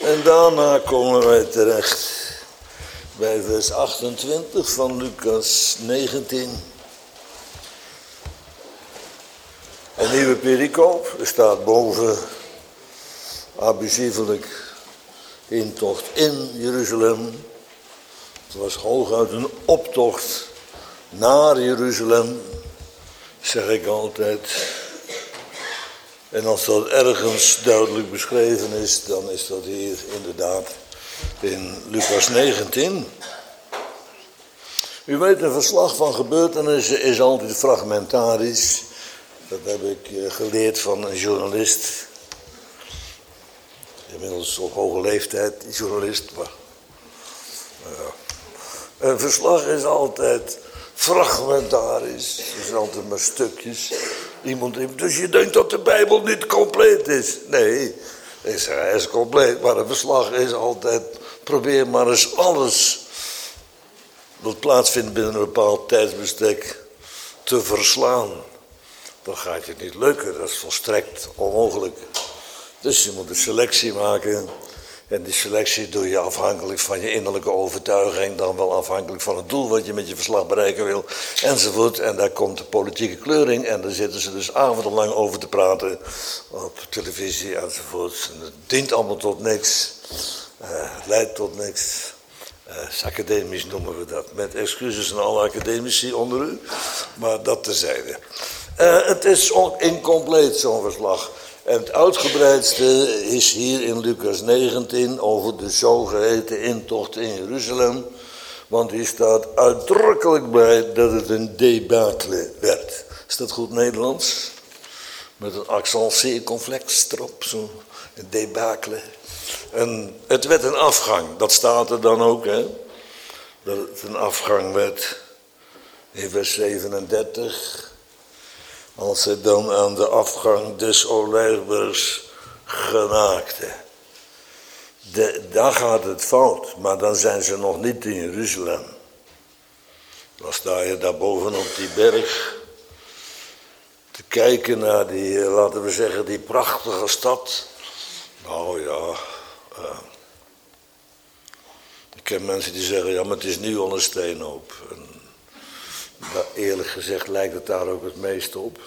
En daarna komen wij terecht bij vers 28 van Lucas 19. Een nieuwe pericoop, er staat boven abusievelijk intocht in Jeruzalem. Het was hooguit een optocht naar Jeruzalem, zeg ik altijd. En als dat ergens duidelijk beschreven is, dan is dat hier inderdaad in Lucas 19. U weet, een verslag van gebeurtenissen is altijd fragmentarisch. Dat heb ik geleerd van een journalist. Inmiddels op hoge leeftijd, die journalist. Maar, een verslag is altijd fragmentarisch. Het is altijd maar stukjes. Dus je denkt dat de Bijbel niet compleet is. Nee, hij is compleet. Maar een verslag is altijd, probeer maar eens alles wat plaatsvindt binnen een bepaald tijdsbestek te verslaan. Dan gaat je het niet lukken, dat is volstrekt onmogelijk. Dus je moet een selectie maken. En die selectie doe je afhankelijk van je innerlijke overtuiging, dan wel afhankelijk van het doel wat je met je verslag bereiken wil, enzovoort. En daar komt de politieke kleuring en daar zitten ze dus avondenlang over te praten op televisie, enzovoort. En het dient allemaal tot niks, het leidt tot niks. Academisch noemen we dat, met excuses aan alle academici onder u, maar dat terzijde. Het is incompleet, zo'n verslag. En het uitgebreidste is hier in Lucas 19 over de zogeheten intocht in Jeruzalem. Want hier staat uitdrukkelijk bij dat het een debacle werd. Is dat goed Nederlands? Met een accent circonflex erop, zo een debacle. En het werd een afgang, dat staat er dan ook, hè. Dat het een afgang werd in vers 37... Als ze dan aan de afgang des Olijfbergs genaakten. Daar gaat het fout, maar dan zijn ze nog niet in Jeruzalem. Dan sta je daar bovenop die berg te kijken naar die, laten we zeggen, die prachtige stad. Nou ja, ik ken mensen die zeggen, ja, maar het is nu al een steenhoop. Eerlijk gezegd lijkt het daar ook het meest op.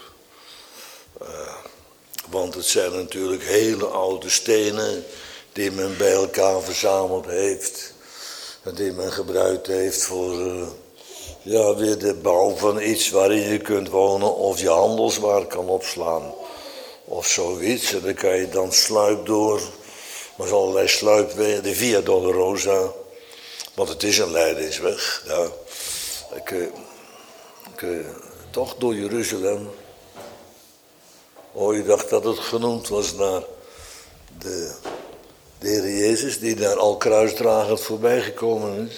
Want het zijn natuurlijk hele oude stenen die men bij elkaar verzameld heeft. En die men gebruikt heeft voor weer de bouw van iets waarin je kunt wonen of je handelswaar kan opslaan. Of zoiets. En dan kan je dan sluip door. Maar allerlei sluipwegen, de Via Dolorosa. Want het is een leidingsweg. Ja. Toch door Jeruzalem. Oh, je dacht dat het genoemd was naar de Heer Jezus, die daar al kruisdragend voorbij gekomen is.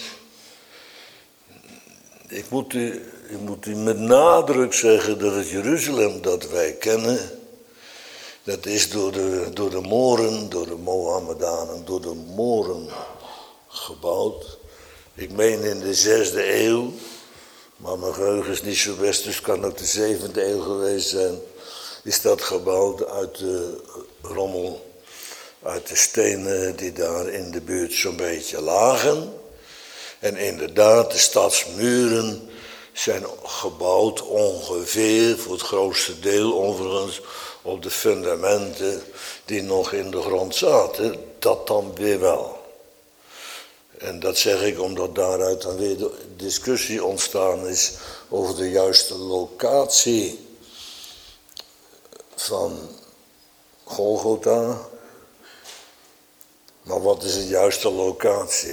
Ik moet u met nadruk zeggen dat het Jeruzalem dat wij kennen, dat is door de Moren, door de Mohammedanen, door de Moren gebouwd. Ik meen in de 6e eeuw. Maar mijn geheugen is niet zo best, dus het kan ook de 7e eeuw geweest zijn. Is dat gebouwd uit de rommel, uit de stenen die daar in de buurt zo'n beetje lagen. En inderdaad, de stadsmuren zijn gebouwd ongeveer, voor het grootste deel overigens, op de fundamenten die nog in de grond zaten. Dat dan weer wel. En dat zeg ik omdat daaruit dan weer de discussie ontstaan is over de juiste locatie van Golgotha. Maar wat is de juiste locatie?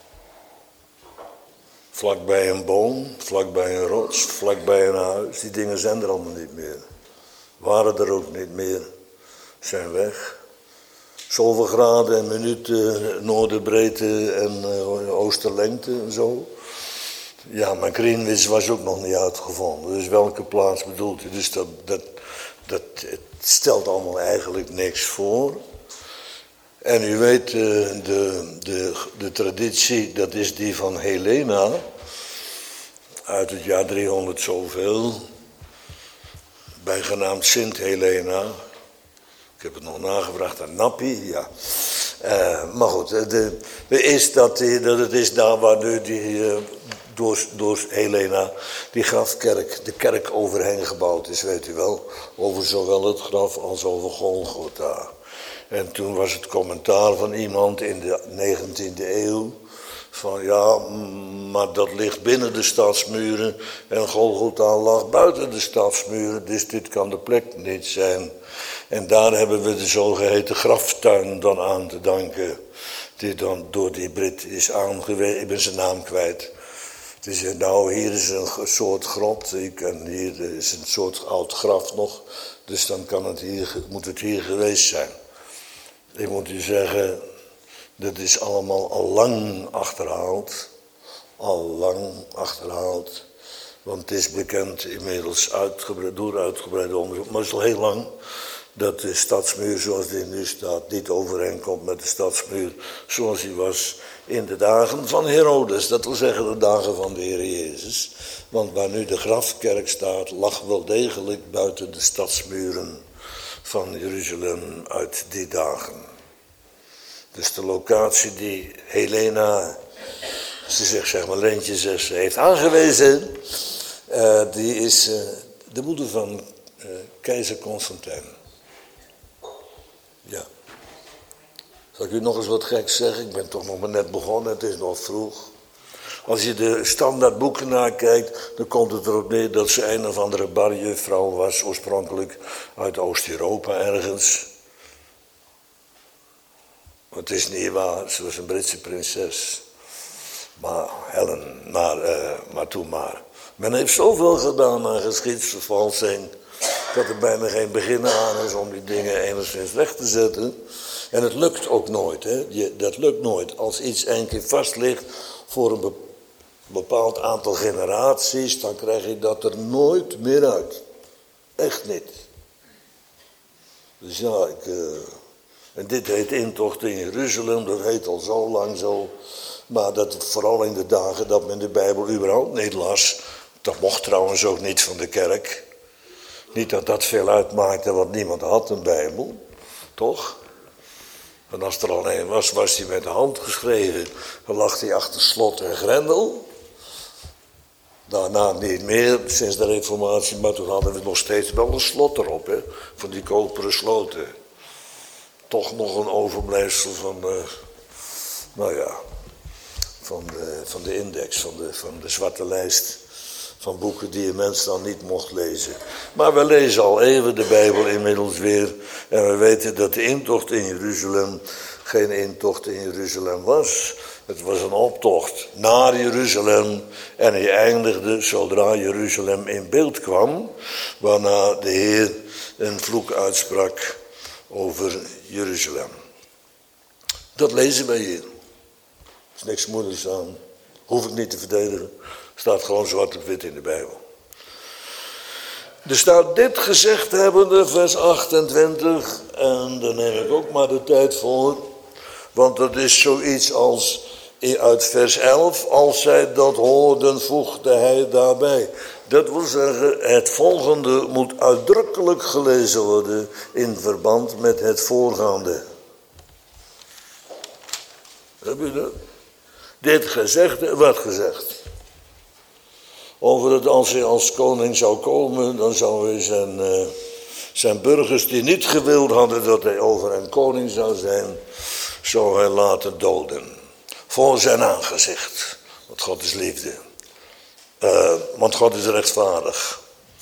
Vlakbij een boom, vlakbij een rots, vlakbij een huis. Die dingen zijn er allemaal niet meer. Waren er ook niet meer. Zijn weg. Zoveel graden en minuten noorderbreedte en oosterlengte en zo. Ja, maar Greenwich was ook nog niet uitgevonden. Dus welke plaats bedoelt u? Dus het stelt allemaal eigenlijk niks voor. En u weet, de traditie, dat is die van Helena. Uit het jaar 300 zoveel. Bijgenaamd Sint Helena. Ik heb het nog nagevraagd aan Nappi, ja. Maar goed, dat het is daar waar nu door Helena die grafkerk, de kerk overheen gebouwd is, weet u wel. Over zowel het graf als over Golgotha. En toen was het commentaar van iemand in de 19e eeuw. Van ja, maar dat ligt binnen de stadsmuren en Golgotha lag buiten de stadsmuren, dus dit kan de plek niet zijn. En daar hebben we de zogeheten graftuin dan aan te danken, die dan door die Brit is aangewezen. Ik ben zijn naam kwijt. Het is nou, hier is een soort grot, en hier is een soort oud graf nog, dus dan moet het hier geweest zijn. Ik moet u zeggen, dat is allemaal al lang achterhaald. Al lang achterhaald. Want het is bekend inmiddels door uitgebreid onderzoek. Maar het is al heel lang dat de stadsmuur zoals die nu staat niet overeenkomt met de stadsmuur zoals die was in de dagen van Herodes. Dat wil zeggen de dagen van de Heer Jezus. Want waar nu de grafkerk staat lag wel degelijk buiten de stadsmuren van Jeruzalem uit die dagen. Dus de locatie die Helena, Leentje zegt, ze heeft aangewezen, die is de moeder van keizer Constantijn. Ja. Zal ik u nog eens wat geks zeggen? Ik ben toch nog maar net begonnen, het is nog vroeg. Als je de standaardboeken nakijkt, dan komt het erop neer dat ze een of andere barjuffrouw was, oorspronkelijk uit Oost-Europa ergens. Het is niet waar, ze was een Britse prinses. Maar maar toen maar. Men heeft zoveel gedaan aan geschiedsvervalsing, dat er bijna geen begin aan is om die dingen enigszins weg te zetten. En het lukt ook nooit, hè. Dat lukt nooit. Als iets een keer vast ligt voor een bepaald aantal generaties, dan krijg je dat er nooit meer uit. Echt niet. Dus ja, en dit heet intocht in Jeruzalem, dat heet al zo lang zo. Maar dat het vooral in de dagen dat men de Bijbel überhaupt niet las. Dat mocht trouwens ook niet van de kerk. Niet dat dat veel uitmaakte, want niemand had een Bijbel. Toch? En als er al een was, was die met de hand geschreven. Dan lag hij achter slot en grendel. Daarna niet meer, sinds de Reformatie. Maar toen hadden we nog steeds wel een slot erop, hè, van die koperen sloten. Toch nog een overblijfsel van van de index, van de zwarte lijst van boeken die een mens dan niet mocht lezen. Maar we lezen al even de Bijbel inmiddels weer. En we weten dat de intocht in Jeruzalem geen intocht in Jeruzalem was. Het was een optocht naar Jeruzalem. En hij eindigde zodra Jeruzalem in beeld kwam. Waarna de Heer een vloek uitsprak over Jeruzalem. Dat lezen wij hier. Er is niks moeilijks aan. Hoef ik niet te verdedigen. Staat gewoon zwart op wit in de Bijbel. Er staat dit gezegd hebbende, vers 28. En daar neem ik ook maar de tijd voor. Want dat is zoiets als uit vers 11. Als zij dat hoorden, voegde hij daarbij. Dat wil zeggen, het volgende moet uitdrukkelijk gelezen worden in verband met het voorgaande. Heb je dat? Dit gezegd, wat gezegd? Over dat als hij als koning zou komen, dan zou hij zijn burgers die niet gewild hadden dat hij over een koning zou zijn, zou hij laten doden. Voor zijn aangezicht. Want God is liefde. Want God is rechtvaardig.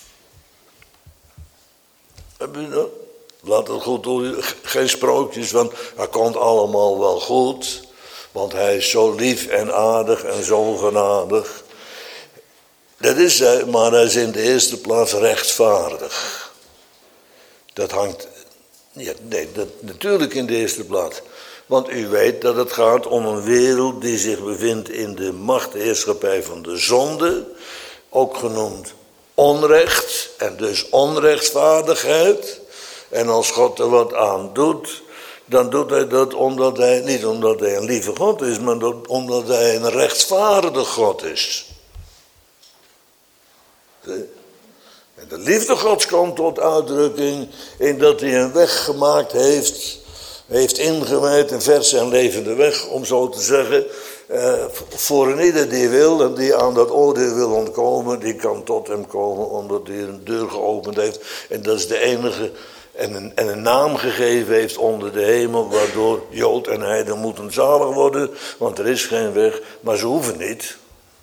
Heb je dat? Laat het goed door. Geen sprookjes, want hij komt allemaal wel goed. Want hij is zo lief en aardig en zo genadig. Dat is hij, maar hij is in de eerste plaats rechtvaardig. Dat hangt, natuurlijk in de eerste plaats. Want u weet dat het gaat om een wereld die zich bevindt in de machtheerschappij van de zonde. Ook genoemd onrecht en dus onrechtvaardigheid. En als God er wat aan doet, dan doet hij dat niet omdat hij een lieve God is, maar omdat hij een rechtvaardig God is. En de liefde Gods komt tot uitdrukking in dat hij een weg gemaakt heeft heeft ingewijd een verse en levende weg, om zo te zeggen. Voor een ieder die wil en die aan dat oordeel wil ontkomen, die kan tot hem komen omdat hij een deur geopend heeft. En dat is de enige en een naam gegeven heeft onder de hemel, waardoor Jood en Heiden moeten zalig worden, want er is geen weg, maar ze hoeven niet.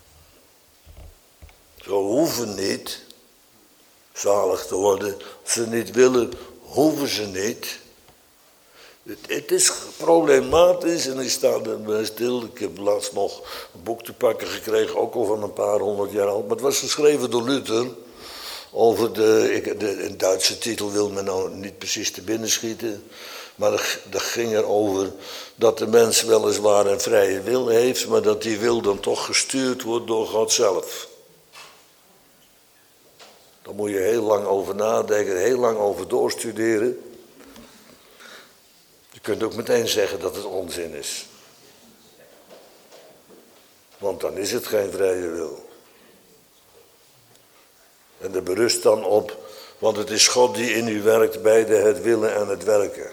Ze hoeven niet zalig te worden. Als ze niet willen, hoeven ze niet. Het is problematisch en ik sta erbij stil. Ik heb laatst nog een boek te pakken gekregen, ook al van een paar honderd jaar oud. Maar het was geschreven door Luther. Over een Duitse titel wil me nou niet precies te binnen schieten. Maar dat ging erover dat de mens weliswaar een vrije wil heeft, maar dat die wil dan toch gestuurd wordt door God zelf. Daar moet je heel lang over nadenken, heel lang over doorstuderen. Je kunt ook meteen zeggen dat het onzin is. Want dan is het geen vrije wil. En dat berust dan op, want het is God die in u werkt, beide het willen en het werken.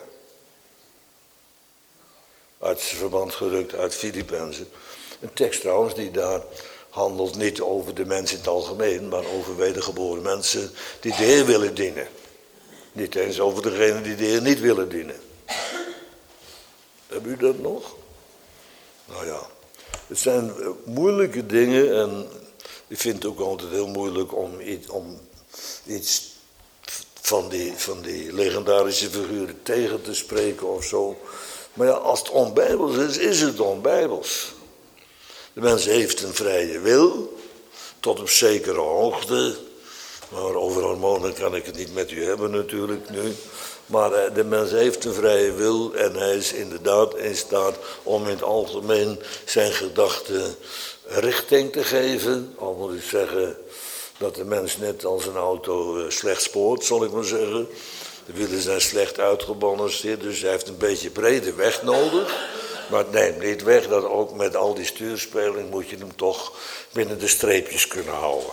Uit zijn verband gerukt uit Filippenzen. Een tekst trouwens die daar handelt niet over de mens in het algemeen, maar over wedergeboren mensen die de Heer willen dienen. Niet eens over degenen die de Heer niet willen dienen. Hebben u dat nog? Nou ja, het zijn moeilijke dingen en ik vind het ook altijd heel moeilijk om iets van die legendarische figuren tegen te spreken of zo. Maar ja, als het onbijbels is, is het onbijbels. De mens heeft een vrije wil, tot op zekere hoogte. Maar over hormonen kan ik het niet met u hebben natuurlijk nu. Maar de mens heeft een vrije wil en hij is inderdaad in staat om in het algemeen zijn gedachten richting te geven. Al moet ik zeggen dat de mens net als een auto slecht spoort, zal ik maar zeggen. De wielen zijn slecht uitgebalanceerd, dus hij heeft een beetje brede weg nodig. Maar het neemt niet weg dat ook met al die stuurspeling moet je hem toch binnen de streepjes kunnen houden.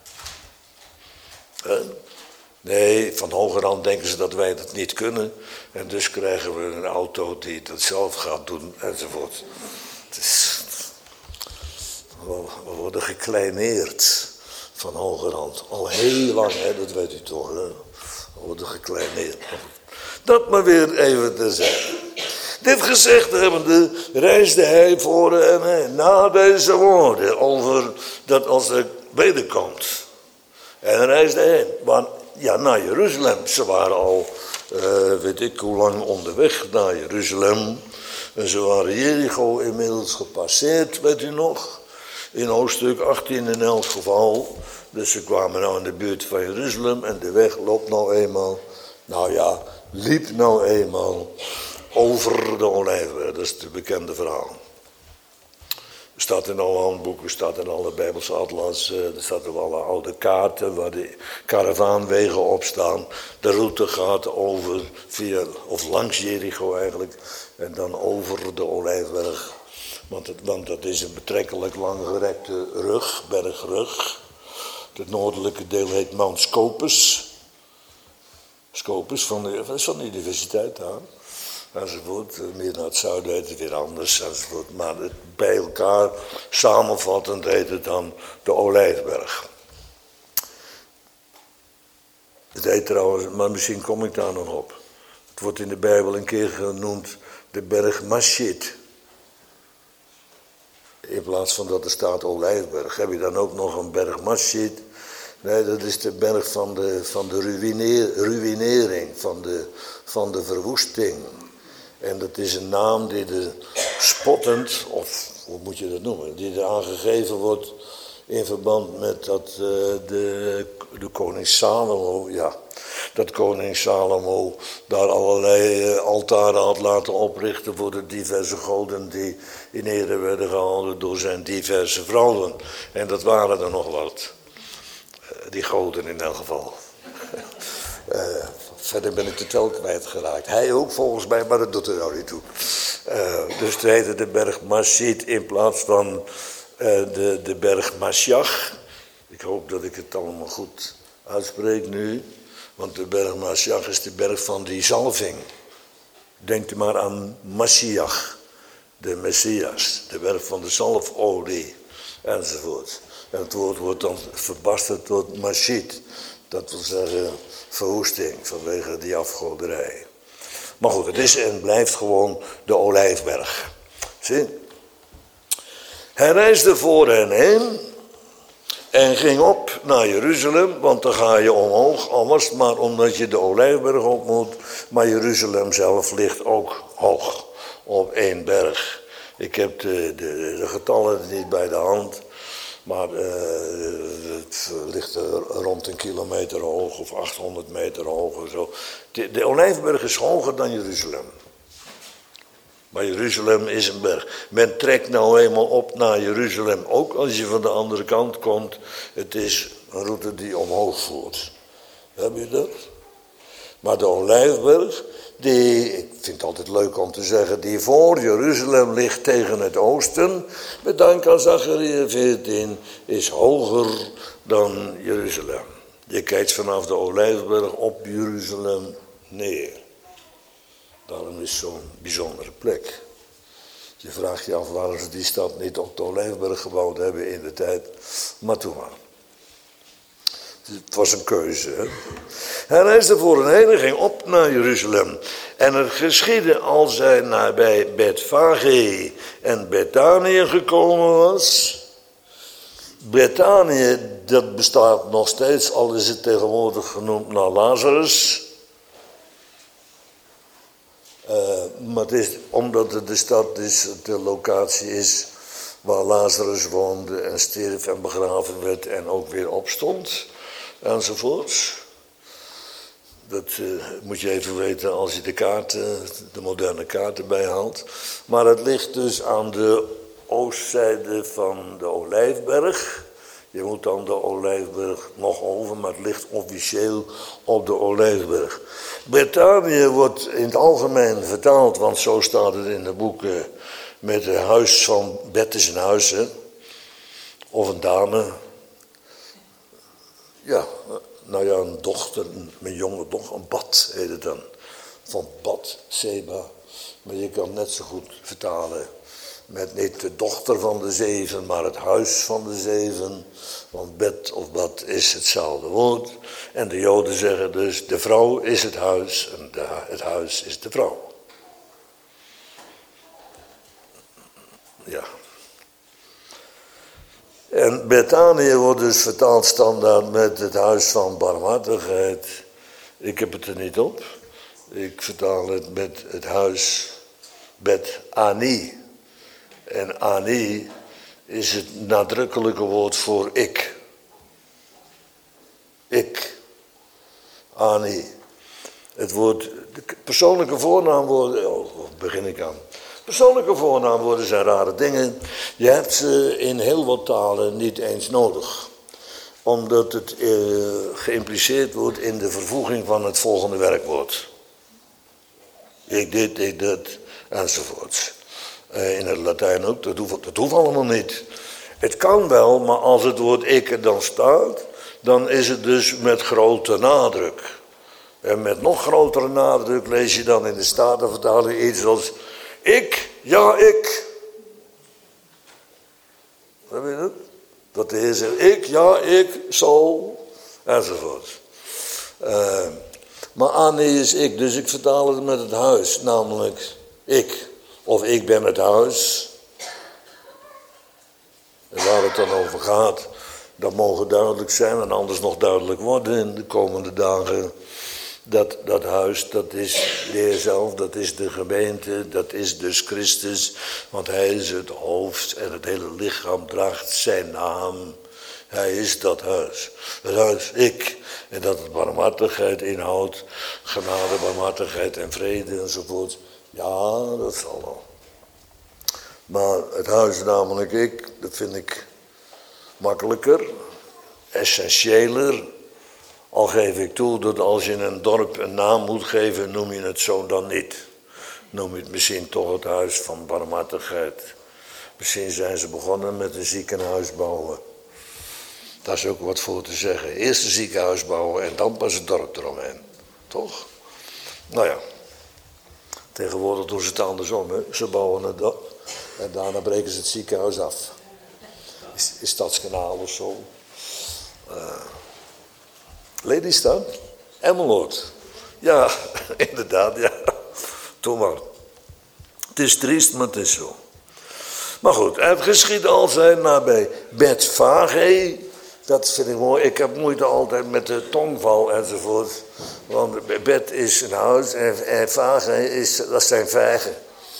Nee, van hogerhand denken ze dat wij dat niet kunnen. En dus krijgen we een auto die dat zelf gaat doen enzovoort. We worden gekleineerd van hogerhand. Al heel lang, dat weet u toch. Hè? We worden gekleineerd. Dat maar weer even te zeggen. Dit gezegd hebbende reisde hij voor en heen na deze woorden over dat als hij wederkomt. En hij reisde heen. Want ja, naar Jeruzalem. Ze waren al, weet ik hoe lang onderweg naar Jeruzalem. En ze waren Jericho inmiddels gepasseerd, weet u nog. In hoofdstuk 18 in elk geval. Dus ze kwamen nou in de buurt van Jeruzalem. En de weg loopt nou eenmaal. Nou ja, liep nou eenmaal over de Olijfberg. Dat is het bekende verhaal. Staat in alle handboeken, staat in alle Bijbelse atlas, er staat op alle oude kaarten waar de karavaanwegen op staan. De route gaat over via, of langs Jericho eigenlijk, en dan over de Olijfberg. Want dat is een betrekkelijk langgerekte rug, bergrug. Het noordelijke deel heet Mount Scopus. Scopus van de universiteit daar. Enzovoort, meer naar het zuiden heet het weer anders, enzovoort. Maar bij elkaar, samenvattend, heet het dan de Olijfberg. Het heet trouwens, maar misschien kom ik daar nog op. Het wordt in de Bijbel een keer genoemd de berg Maschid. In plaats van dat er staat Olijfberg, heb je dan ook nog een berg Maschid. Nee, dat is de berg van de ruïnering, van de verwoesting. En dat is een naam die er spottend, of hoe moet je dat noemen, die er aangegeven wordt in verband met dat de koning Salomo, ja, dat koning Salomo daar allerlei altaren had laten oprichten voor de diverse goden die in ere werden gehouden door zijn diverse vrouwen. En dat waren er nog wat, die goden in elk geval. Verder ben ik de tel kwijtgeraakt. Hij ook volgens mij, maar dat doet er nou niet toe. Dus het heette de berg Maschid in plaats van de berg Mashiach. Ik hoop dat ik het allemaal goed uitspreek nu. Want de berg Mashiach is de berg van die zalving. Denkt u maar aan Mashiach, de Messias, de berg van de zalfolie, enzovoort. En het woord wordt dan verbasterd tot Mashit. Dat wil zeggen verwoesting vanwege die afgoderij. Maar goed, het is en blijft gewoon de Olijfberg. Zie? Hij reisde voor hen heen en ging op naar Jeruzalem, want dan ga je omhoog, anders maar omdat je de Olijfberg op moet. Maar Jeruzalem zelf ligt ook hoog, op één berg. Ik heb de getallen niet bij de hand, maar het ligt rond een kilometer hoog of 800 meter hoog of zo. De Olijfberg is hoger dan Jeruzalem. Maar Jeruzalem is een berg. Men trekt nou eenmaal op naar Jeruzalem, ook als je van de andere kant komt. Het is een route die omhoog voert. Heb je dat? Maar de Olijfberg, ik vind het altijd leuk om te zeggen, die voor Jeruzalem ligt tegen het oosten, met dank aan Zacharia 14, is hoger dan Jeruzalem. Je kijkt vanaf de Olijfberg op Jeruzalem neer. Daarom is het zo'n bijzondere plek. Je vraagt je af waarom ze die stad niet op de Olijfberg gebouwd hebben in de tijd. Maar toen maar. Het was een keuze. Hè? Hij reisde voor een heen en ging op naar Jeruzalem. En het geschiedde als hij nabij Betfage en Betanië gekomen was. Betanië, dat bestaat nog steeds, al is het tegenwoordig genoemd naar Lazarus. Maar het is, omdat het de stad is, de locatie is waar Lazarus woonde en stierf en begraven werd en ook weer opstond, enzovoorts. Dat moet je even weten als je de moderne kaarten bijhaalt. Maar het ligt dus aan de oostzijde van de Olijfberg. Je moet dan de Olijfberg nog over, maar het ligt officieel op de Olijfberg. Betanië wordt in het algemeen vertaald, want zo staat het in de boeken, met het huis van Bet is een huis, hè? Of een dame. Ja, nou ja, een dochter, een jonge dochter, een Bat heet het dan. Van Bat, Seba. Maar je kan net zo goed vertalen met niet de dochter van de zeven, maar het huis van de zeven. Want Bet of Bat is hetzelfde woord. En de Joden zeggen dus, de vrouw is het huis en het huis is de vrouw. Ja. En Betanië wordt dus vertaald standaard met het huis van barmhartigheid. Ik heb het er niet op. Ik vertaal het met het huis Bet-Ani. En Ani is het nadrukkelijke woord voor ik. Ik. Ani. Het woord, de persoonlijke voornaamwoorden, begin ik aan. Persoonlijke voornaamwoorden zijn rare dingen. Je hebt ze in heel wat talen niet eens nodig. Omdat het geïmpliceerd wordt in de vervoeging van het volgende werkwoord. Ik dit, ik dat, enzovoorts. In het Latijn ook, dat hoeft allemaal niet. Het kan wel, maar als het woord ik er dan staat, dan is het dus met grote nadruk. En met nog grotere nadruk lees je dan in de Statenvertaling iets als ik, ja ik. Weet je dat? Dat de Heer zegt ik, ja ik, zo, enzovoort. Maar Ani is ik, dus ik vertaal het met het huis, namelijk ik. Of ik ben het huis. En waar het dan over gaat, dat mogen duidelijk zijn en anders nog duidelijk worden in de komende dagen. Dat huis, dat is de Heer zelf, dat is de gemeente, dat is dus Christus. Want hij is het hoofd en het hele lichaam draagt zijn naam. Hij is dat huis. Het huis, ik. En dat het barmhartigheid inhoudt, genade, barmhartigheid en vrede enzovoort. Ja, dat zal wel. Maar het huis namelijk ik, dat vind ik makkelijker, essentiëler. Al geef ik toe dat als je een dorp een naam moet geven, noem je het zo dan niet. Noem je het misschien toch het huis van barmhartigheid. Misschien zijn ze begonnen met een ziekenhuis bouwen. Daar is ook wat voor te zeggen. Eerst een ziekenhuis bouwen en dan pas het dorp eromheen. Toch? Nou ja. Tegenwoordig doen ze het andersom. Hè? Ze bouwen het op en daarna breken ze het ziekenhuis af. Is Stadskanaal of zo. Lelystad? Emmeloord. Ja, inderdaad, ja. Doe maar. Het is triest, maar het is zo. Maar goed, het geschiedde al zijn nabij Bethfage. Dat vind ik mooi. Ik heb moeite altijd met de tongval enzovoort. Want Bet is een huis en Fage dat zijn vijgen.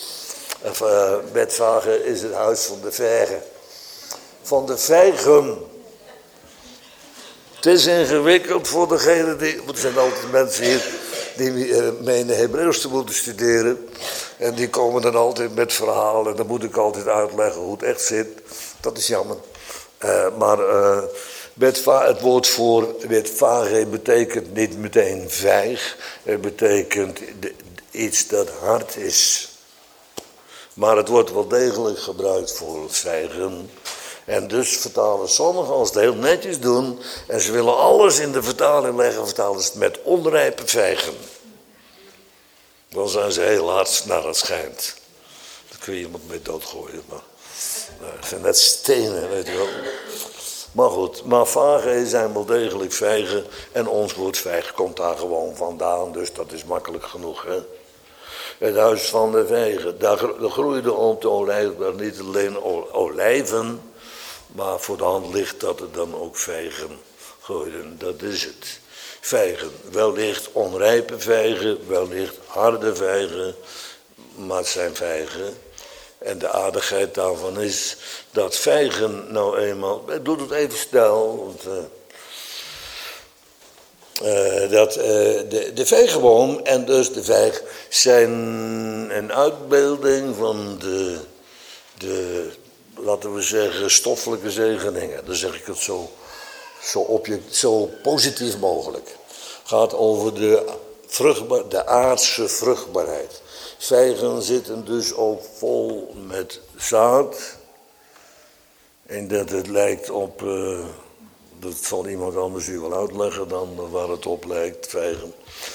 Bethfage is het huis van de vijgen. Van de vijgen. Het is ingewikkeld voor degene die... Er zijn altijd mensen hier die menen Hebreeuws te moeten studeren. En die komen dan altijd met verhalen. En dan moet ik altijd uitleggen hoe het echt zit. Dat is jammer. Het woord voor Bethfage betekent niet meteen vijg. Het betekent iets dat hard is. Maar het wordt wel degelijk gebruikt voor vijgen. En dus vertalen sommigen, als het heel netjes doen... en ze willen alles in de vertaling leggen... vertalen ze het met onrijpe vijgen. Dan zijn ze heel hard naar het schijnt. Dan kun je iemand mee doodgooien. Maar het zijn net stenen, weet je wel. Maar goed, maar vage zijn wel degelijk vijgen. En ons woord vijg komt daar gewoon vandaan. Dus dat is makkelijk genoeg, hè. Het huis van de vijgen. Daar groeiden op de olijfberg niet alleen olijven... maar voor de hand ligt dat er dan ook vijgen groeiden. Dat is het. Vijgen. Wellicht onrijpe vijgen, wellicht harde vijgen. Maar het zijn vijgen. En de aardigheid daarvan is dat vijgen nou eenmaal... Ik doe het even snel, want... de vijgenboom en dus de vijg zijn een uitbeelding van de laten we zeggen, stoffelijke zegeningen. Dan zeg ik het zo positief mogelijk. Gaat over de aardse vruchtbaarheid. Vijgen zitten dus ook vol met zaad. En dat het lijkt op... dat zal iemand anders u wel uitleggen dan waar het op lijkt, vijgen.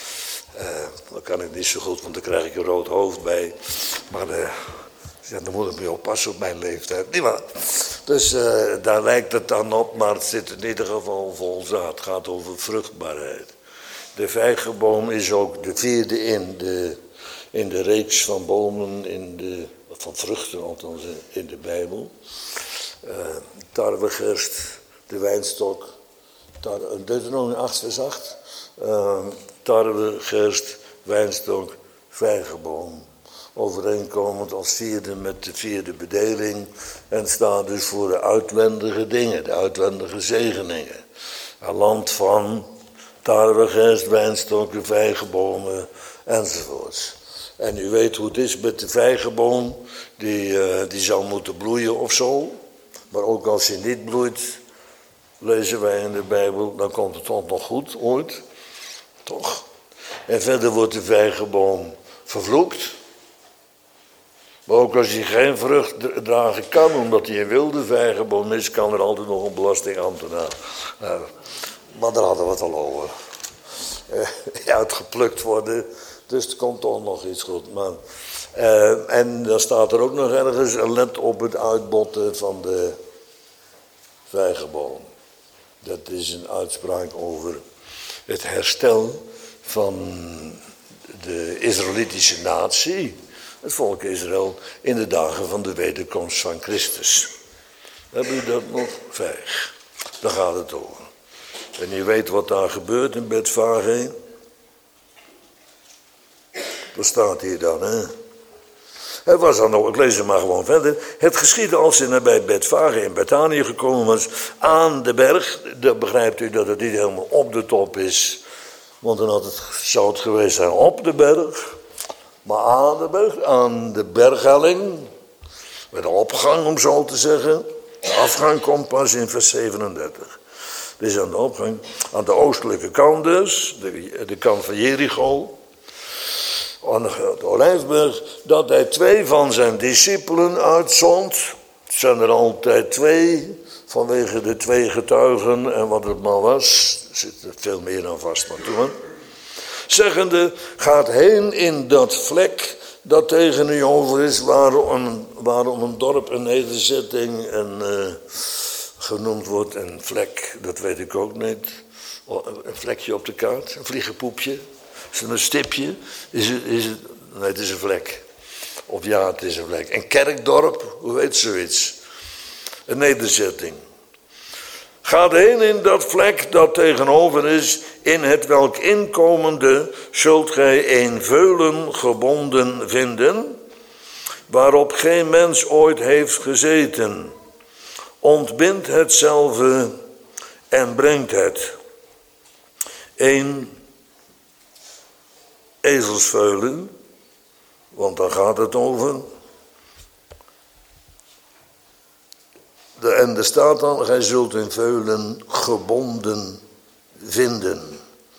Dat kan ik niet zo goed, want dan krijg ik een rood hoofd bij. Maar dan moet ik mee oppassen op mijn leeftijd. Niet waar? Dus daar lijkt het dan op, maar het zit in ieder geval vol zaad. Het gaat over vruchtbaarheid. De vijgenboom is ook de vierde in de reeks van bomen, van vruchten althans in de Bijbel. Tarwegerst, de wijnstok, Deuteronomium 8 vers 8. Tarwe, gerst, wijnstok, vijgenboom. Overeenkomend als vierde met de vierde bedeling. En staat dus voor de uitwendige dingen, de uitwendige zegeningen. Een land van tarwe, gerst, wijnstokken, vijgenbomen enzovoorts. En u weet hoe het is met de vijgenboom. Die zou moeten bloeien of zo. Maar ook als hij niet bloeit, lezen wij in de Bijbel, dan komt het toch nog goed, ooit. Toch? En verder wordt de vijgenboom vervloekt. Maar ook als hij geen vrucht dragen kan, omdat hij een wilde vijgenboom is, kan er altijd nog een belastingambtenaar. Maar daar hadden we het al over. Uitgeplukt worden, dus er komt toch nog iets goed. Maar, en dan staat er ook nog ergens, let op het uitbotten van de vijgenboom. Dat is een uitspraak over het herstel van de Israëlitische natie, het volk Israël, in de dagen van de wederkomst van Christus. Hebben u dat nog? Vijg. Daar gaat het over. En u weet wat daar gebeurt in Bethfage. Dat staat hier dan, hè. Het was dan ook, ik lees het maar gewoon verder. Het geschiedde als hij bij Bethfage in Bethanië gekomen was, aan de berg. Dan begrijpt u dat het niet helemaal op de top is. Want dan zou het geweest zijn op de berg. Maar aan de berghelling. Met de opgang, om zo te zeggen. De afgang komt pas in vers 37. Dus aan de opgang. Aan de oostelijke kant dus. De kant van Jericho. Aan de Olijfberg, dat hij 2 van zijn discipelen uitzond. Het zijn er altijd 2, vanwege de 2 getuigen en wat het maar was. Er zit er veel meer aan vast, maar toen. Zeggende, gaat heen in dat vlek dat tegen u over is, waarom een dorp, een nederzetting genoemd wordt. Een vlek, dat weet ik ook niet. Een vlekje op de kaart, een vliegenpoepje. Is het een stipje? Is het, nee, het is een vlek. Of ja, het is een vlek. Een kerkdorp, hoe heet zoiets? Een nederzetting. Gaat heen in dat vlek dat tegenover is, in het welk inkomende zult gij een veulen gebonden vinden, waarop geen mens ooit heeft gezeten. Ontbindt hetzelfde en brengt het. Een ezelsveulen, want daar gaat het over. En er staat dan, gij zult een veulen gebonden vinden.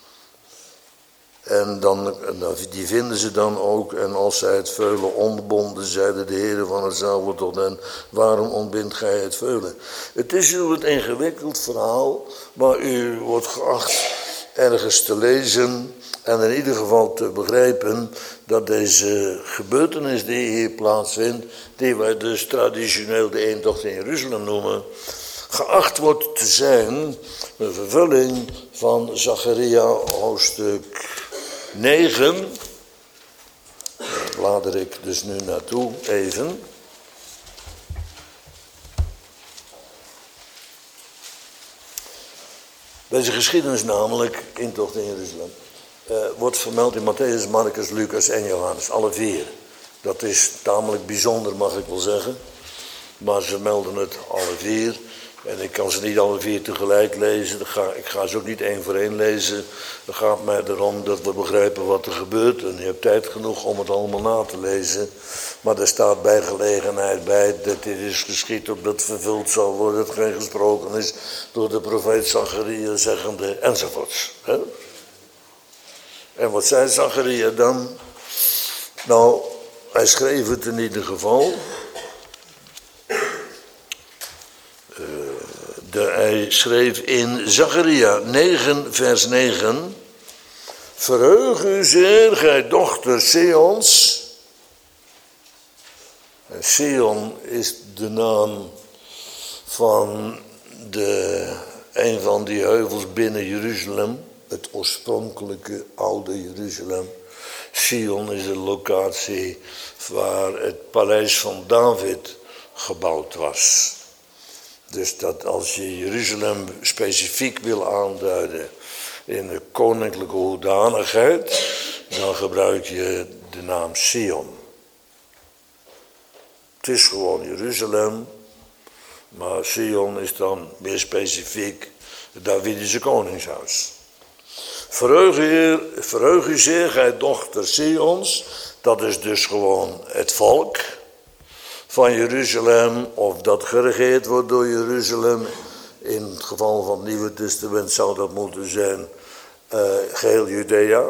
En die vinden ze dan ook. En als zij het veulen ontbonden, zeide de Heer van hetzelfde tot hen, waarom ontbindt gij het veulen? Het is een ingewikkeld verhaal, maar u wordt geacht ergens te lezen en in ieder geval te begrijpen dat deze gebeurtenis die hier plaatsvindt, die wij dus traditioneel de eentocht in Jeruzalem noemen, geacht wordt te zijn een vervulling van Zacharia hoofdstuk 9. Daar blader ik dus nu naartoe even. Deze geschiedenis namelijk, intocht in Jeruzalem, wordt vermeld in Matthäus, Marcus, Lucas en Johannes, alle vier. Dat is tamelijk bijzonder, mag ik wel zeggen. Maar ze melden het alle vier. En ik kan ze niet alle vier tegelijk lezen. Ik ga ze ook niet één voor één lezen. Het gaat mij erom dat we begrijpen wat er gebeurt. En je hebt tijd genoeg om het allemaal na te lezen. Maar er staat bij gelegenheid bij dat dit is geschied opdat het vervuld zal worden. Dat geen gesproken is door de profeet Zacharia zeggende enzovoorts. He? En wat zei Zacharia dan? Nou, hij schreef het in ieder geval. Hij schreef in Zacharia 9 vers 9. Verheug u zeer, gij dochter Sions. En Sion is de naam van een van die heuvels binnen Jeruzalem. Het oorspronkelijke oude Jeruzalem. Sion is de locatie waar het paleis van David gebouwd was. Dus dat als je Jeruzalem specifiek wil aanduiden in de koninklijke hoedanigheid, dan gebruik je de naam Sion. Het is gewoon Jeruzalem, maar Sion is dan meer specifiek het Davidische koningshuis. Verheug u zeer, gij dochter Sions, dat is dus gewoon het volk van Jeruzalem, of dat geregeerd wordt door Jeruzalem. In het geval van het Nieuwe Testament zou dat moeten zijn geheel Judea.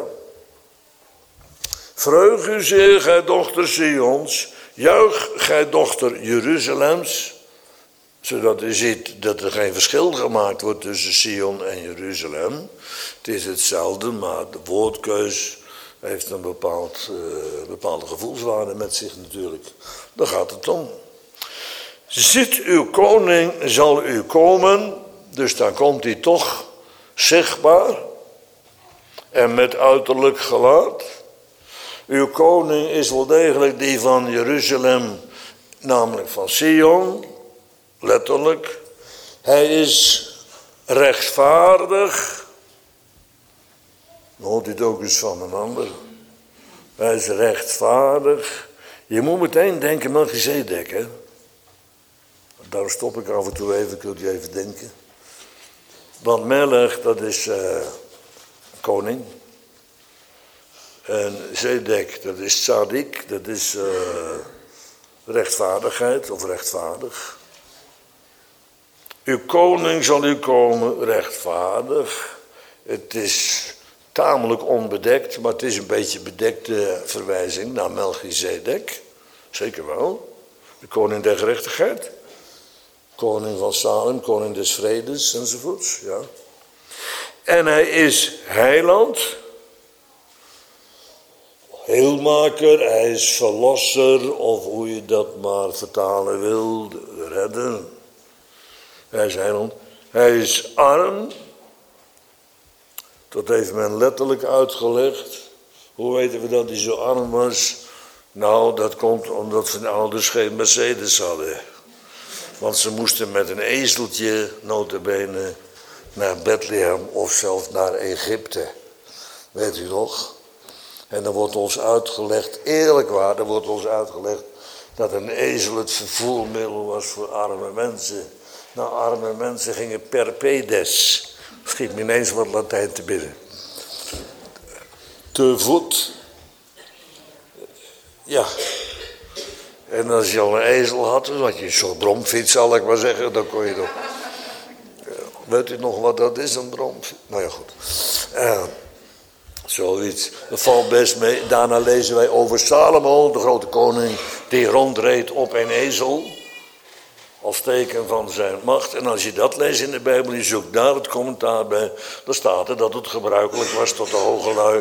Verheug u zeer, gij dochter Sions, juich, gij dochter Jeruzalems, zodat u ziet dat er geen verschil gemaakt wordt tussen Sion en Jeruzalem. Het is hetzelfde, maar de woordkeus heeft een bepaalde gevoelswaarde met zich natuurlijk. Daar gaat het om. Ziet, uw koning zal u komen, dus dan komt hij toch zichtbaar en met uiterlijk gelaat. Uw koning is wel degelijk die van Jeruzalem, namelijk van Sion, letterlijk. Hij is rechtvaardig. Dan hoort u het ook eens van een ander. Hij is rechtvaardig. Je moet meteen denken Melchizedek, hè. Daar stop ik af en toe even, kunt u even denken. Want Melech, dat is koning. En Zedek, dat is tzadik, dat is rechtvaardigheid of rechtvaardig. Uw koning zal u komen, rechtvaardig. Het is tamelijk onbedekt, maar het is een beetje bedekte verwijzing naar Melchizedek. Zeker wel. De koning der gerechtigheid. Koning van Salem, koning des vredes enzovoorts. Ja. En hij is heiland. heelmaker, hij is verlosser, of hoe je dat maar vertalen wil, redder. Hij is arm, dat heeft men letterlijk uitgelegd. Hoe weten we dat hij zo arm was? Nou, dat komt omdat zijn ouders geen Mercedes hadden. Want ze moesten met een ezeltje, nota bene, naar Bethlehem of zelfs naar Egypte. Weet u nog? En dan wordt ons uitgelegd, eerlijk waar, dan wordt ons uitgelegd dat een ezel het vervoermiddel was voor arme mensen. Nou, arme mensen gingen per pedes. Schiet me ineens wat Latijn te binnen. Te voet. Ja. En als je al een ezel had, dan had je zo'n bromfiets, zal ik maar zeggen, dan kon je nog. Weet u nog wat dat is, een bromfiets? Nou ja, goed. Zoiets. Dat valt best mee. Daarna lezen wij over Salomo, de grote koning, die rondreed op een ezel. Als teken van zijn macht. En als je dat leest in de Bijbel, je zoekt daar het commentaar bij. Dan staat er dat het gebruikelijk was tot de hoge lui.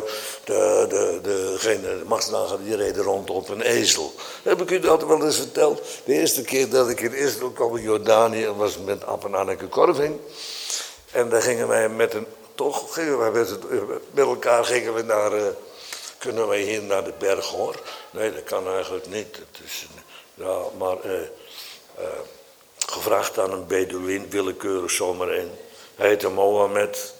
De machtsdrager die reden rond op een ezel. Heb ik u dat wel eens verteld? De eerste keer dat ik in Israël kwam in Jordanië was met Ab en Anneke Korving. En daar gingen wij met elkaar gingen we naar. Kunnen wij hier naar de berg hoor? Nee, dat kan eigenlijk niet. Het is, ja, maar. Gevraagd aan een Bedouin, willekeurig zomaar in. Hij heette Mohammed.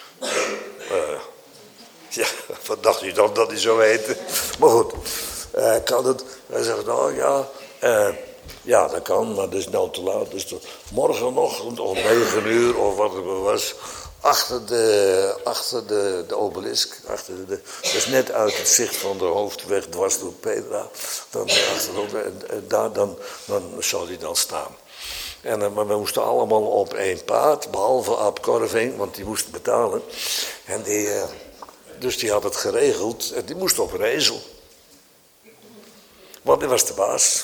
Ja, wat dacht u dan dat hij zo heette? Maar goed, kan het? Hij zegt, oh ja, ja dat kan, maar dat is nou te laat. Dus morgenochtend om 9 uur of wat het was, achter de obelisk, dat is net uit het zicht van de hoofdweg dwars door Petra. Dan zou hij dan staan. Maar we moesten allemaal op één paard, behalve Ab Korving, want die moest betalen. En dus die had het geregeld en die moest op een ezel. Want die was de baas.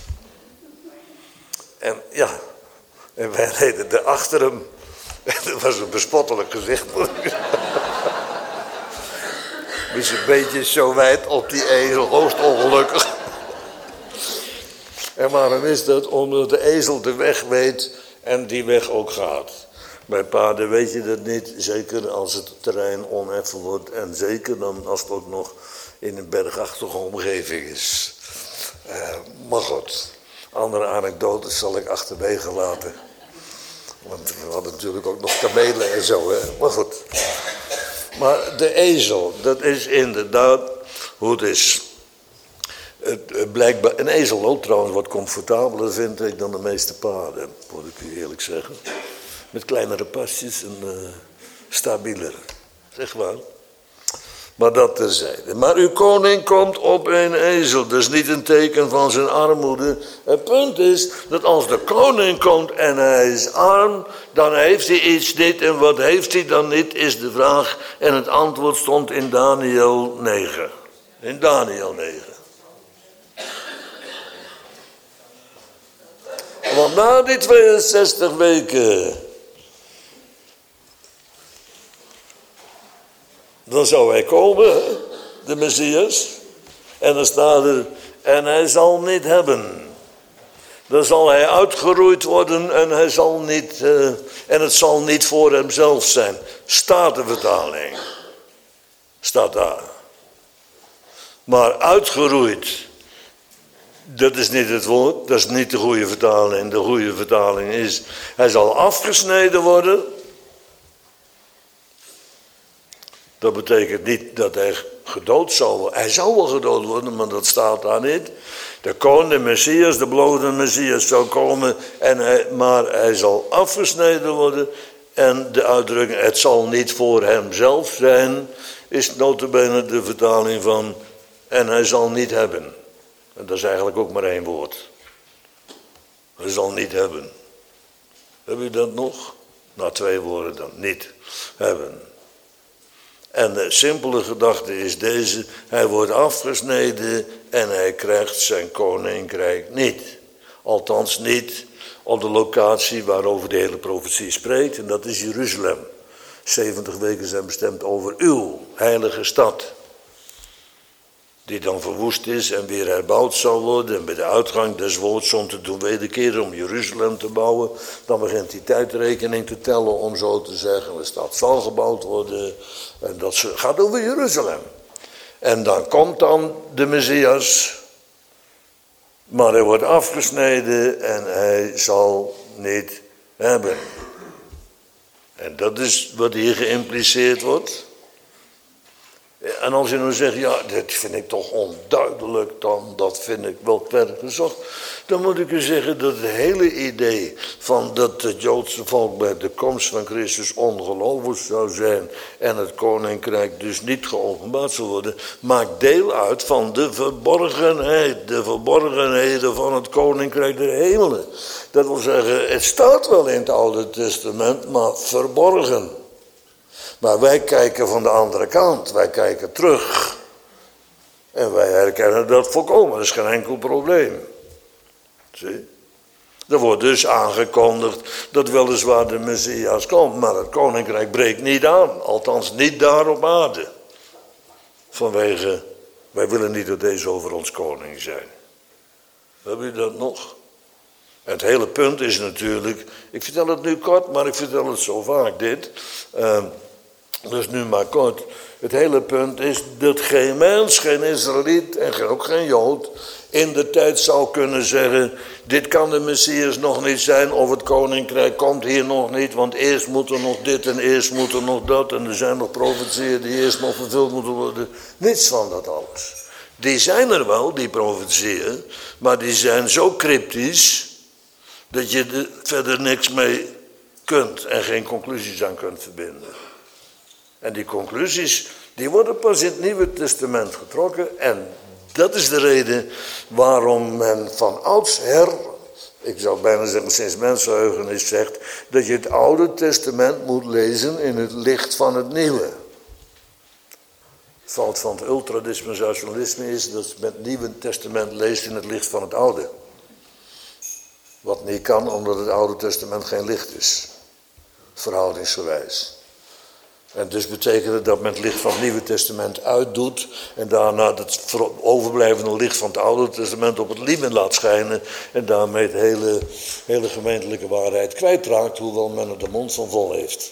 En ja, en wij reden er achter hem. En dat was een bespottelijk gezicht. Dus een beetje zo wijd op die ezel, hoogst ongelukkig. En waarom is dat? Omdat de ezel de weg weet en die weg ook gaat. Bij paarden weet je dat niet, zeker als het terrein oneffen wordt. En zeker dan als het ook nog in een bergachtige omgeving is. Maar goed, andere anekdotes zal ik achterwege laten. Want we hadden natuurlijk ook nog kamelen en zo, hè. Maar goed. Maar de ezel, dat is inderdaad hoe het is. Blijkbaar, een ezel ook trouwens wat comfortabeler vind ik dan de meeste paarden, moet ik u eerlijk zeggen. Met kleinere pasjes en stabieler. Zeg maar. Maar dat terzijde. Maar uw koning komt op een ezel. Dat is niet een teken van zijn armoede. Het punt is dat als de koning komt en hij is arm, dan heeft hij iets niet. En wat heeft hij dan niet, is de vraag. En het antwoord stond in Daniel 9. In Daniel 9. Want na die 62 weken, dan zou hij komen, de Messias. En dan staat er, en hij zal niet hebben. Dan zal hij uitgeroeid worden en hij zal niet, en het zal niet voor hemzelf zijn. Statenvertaling. Staat daar. Maar uitgeroeid, dat is niet het woord, dat is niet de goede vertaling. De goede vertaling is, hij zal afgesneden worden. Dat betekent niet dat hij gedood zou worden. Hij zou wel gedood worden, maar dat staat daar niet. De koning, de Messias, de beloofde Messias zou komen, maar hij zal afgesneden worden. En de uitdrukking, het zal niet voor hemzelf zijn, is nota bene de vertaling van, en hij zal niet hebben. En dat is eigenlijk ook maar één woord. Hij zal niet hebben. Heb je dat nog? Nou, 2 woorden dan. Niet hebben. En de simpele gedachte is deze. Hij wordt afgesneden en hij krijgt zijn koninkrijk niet. Althans niet op de locatie waarover de hele profetie spreekt. En dat is Jeruzalem. 70 weken zijn bestemd over uw heilige stad. die dan verwoest is en weer herbouwd zal worden. En bij de uitgang des woords om te doen wederkeren, om Jeruzalem te bouwen. Dan begint die tijdrekening te tellen, om zo te zeggen. De stad zal gebouwd worden. En dat gaat over Jeruzalem. En dan komt dan de Messias. Maar hij wordt afgesneden en hij zal niet hebben. En dat is wat hier geïmpliceerd wordt. En als je nou zegt, ja, dit vind ik toch onduidelijk, dan dat vind ik wel ver gezocht. Dan moet ik u zeggen dat het hele idee van dat het Joodse volk bij de komst van Christus ongelovig zou zijn en het koninkrijk dus niet geopenbaard zou worden, maakt deel uit van de verborgenheden van het koninkrijk der hemelen. Dat wil zeggen, het staat wel in het Oude Testament, maar verborgen. Maar wij kijken van de andere kant, wij kijken terug. En wij herkennen dat volkomen, dat is geen enkel probleem. Zie? Er wordt dus aangekondigd dat weliswaar de Messias komt, maar het koninkrijk breekt niet aan. Althans niet daar op aarde. Vanwege, wij willen niet dat deze over ons koning zijn. Heb je dat nog? En het hele punt is natuurlijk, ik vertel het nu kort, maar ik vertel het zo vaak dit. Dus nu maar kort. Het hele punt is dat geen mens, geen Israëliet en ook geen Jood in de tijd zou kunnen zeggen, dit kan de Messias nog niet zijn of het koninkrijk komt hier nog niet, want eerst moet er nog dit en eerst moet er nog dat en er zijn nog profetieën die eerst nog vervuld moeten worden. Niets van dat alles. Die zijn er wel, die profetieën, maar die zijn zo cryptisch dat je er verder niks mee kunt en geen conclusies aan kunt verbinden. En die conclusies, die worden pas in het Nieuwe Testament getrokken. En dat is de reden waarom men van oudsher, ik zou bijna zeggen sinds mensenheugenis zegt, dat je het Oude Testament moet lezen in het licht van het Nieuwe. Het fout van het ultradispensationalisme is dat je het Nieuwe Testament leest in het licht van het Oude. Wat niet kan, omdat het Oude Testament geen licht is. Verhoudingsgewijs. En dus betekent het dat men het licht van het Nieuwe Testament uitdoet en daarna het overblijvende licht van het Oude Testament op het Nieuwe laat schijnen en daarmee de hele gemeentelijke waarheid kwijtraakt, hoewel men er de mond van vol heeft.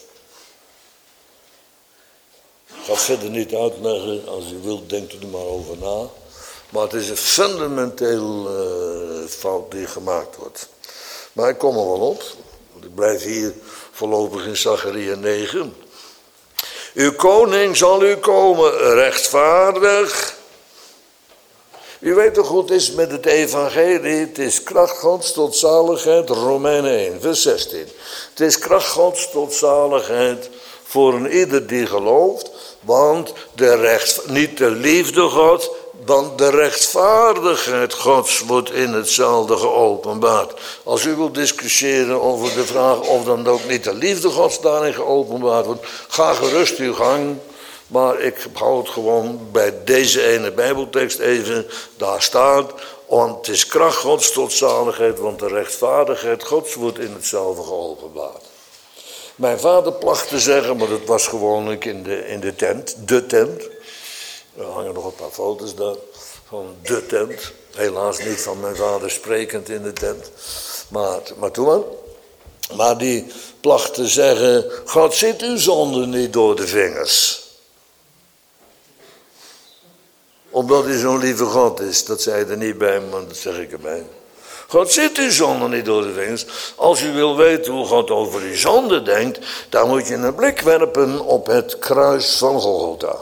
Ik ga het verder niet uitleggen, als u wilt denkt u er maar over na. Maar het is een fundamenteel fout die gemaakt wordt. Maar ik kom er wel op, want ik blijf hier voorlopig in Zacharia 9. Uw koning zal u komen rechtvaardig. U weet toch hoe het is met het evangelie. Het is kracht Gods tot zaligheid. Romeinen 1 vers 16. Het is kracht Gods tot zaligheid voor een ieder die gelooft. Want niet de liefde Gods, want de rechtvaardigheid Gods wordt in hetzelfde geopenbaard. Als u wilt discussiëren over de vraag of dan ook niet de liefde Gods daarin geopenbaard wordt, ga gerust uw gang. Maar ik hou het gewoon bij deze ene Bijbeltekst even. Daar staat, want het is kracht Gods tot zaligheid, want de rechtvaardigheid Gods wordt in hetzelfde geopenbaard. Mijn vader placht te zeggen, maar dat was gewoonlijk in de tent, de tent. Er hangen nog een paar foto's daar van de tent. Helaas niet van mijn vader sprekend in de tent. Maar toen wel. Maar die placht te zeggen, God ziet uw zonde niet door de vingers. Omdat hij zo'n lieve God is. Dat zei hij er niet bij, maar dat zeg ik erbij. God ziet uw zonde niet door de vingers. Als u wil weten hoe God over die zonde denkt, dan moet je een blik werpen op het kruis van Golgotha.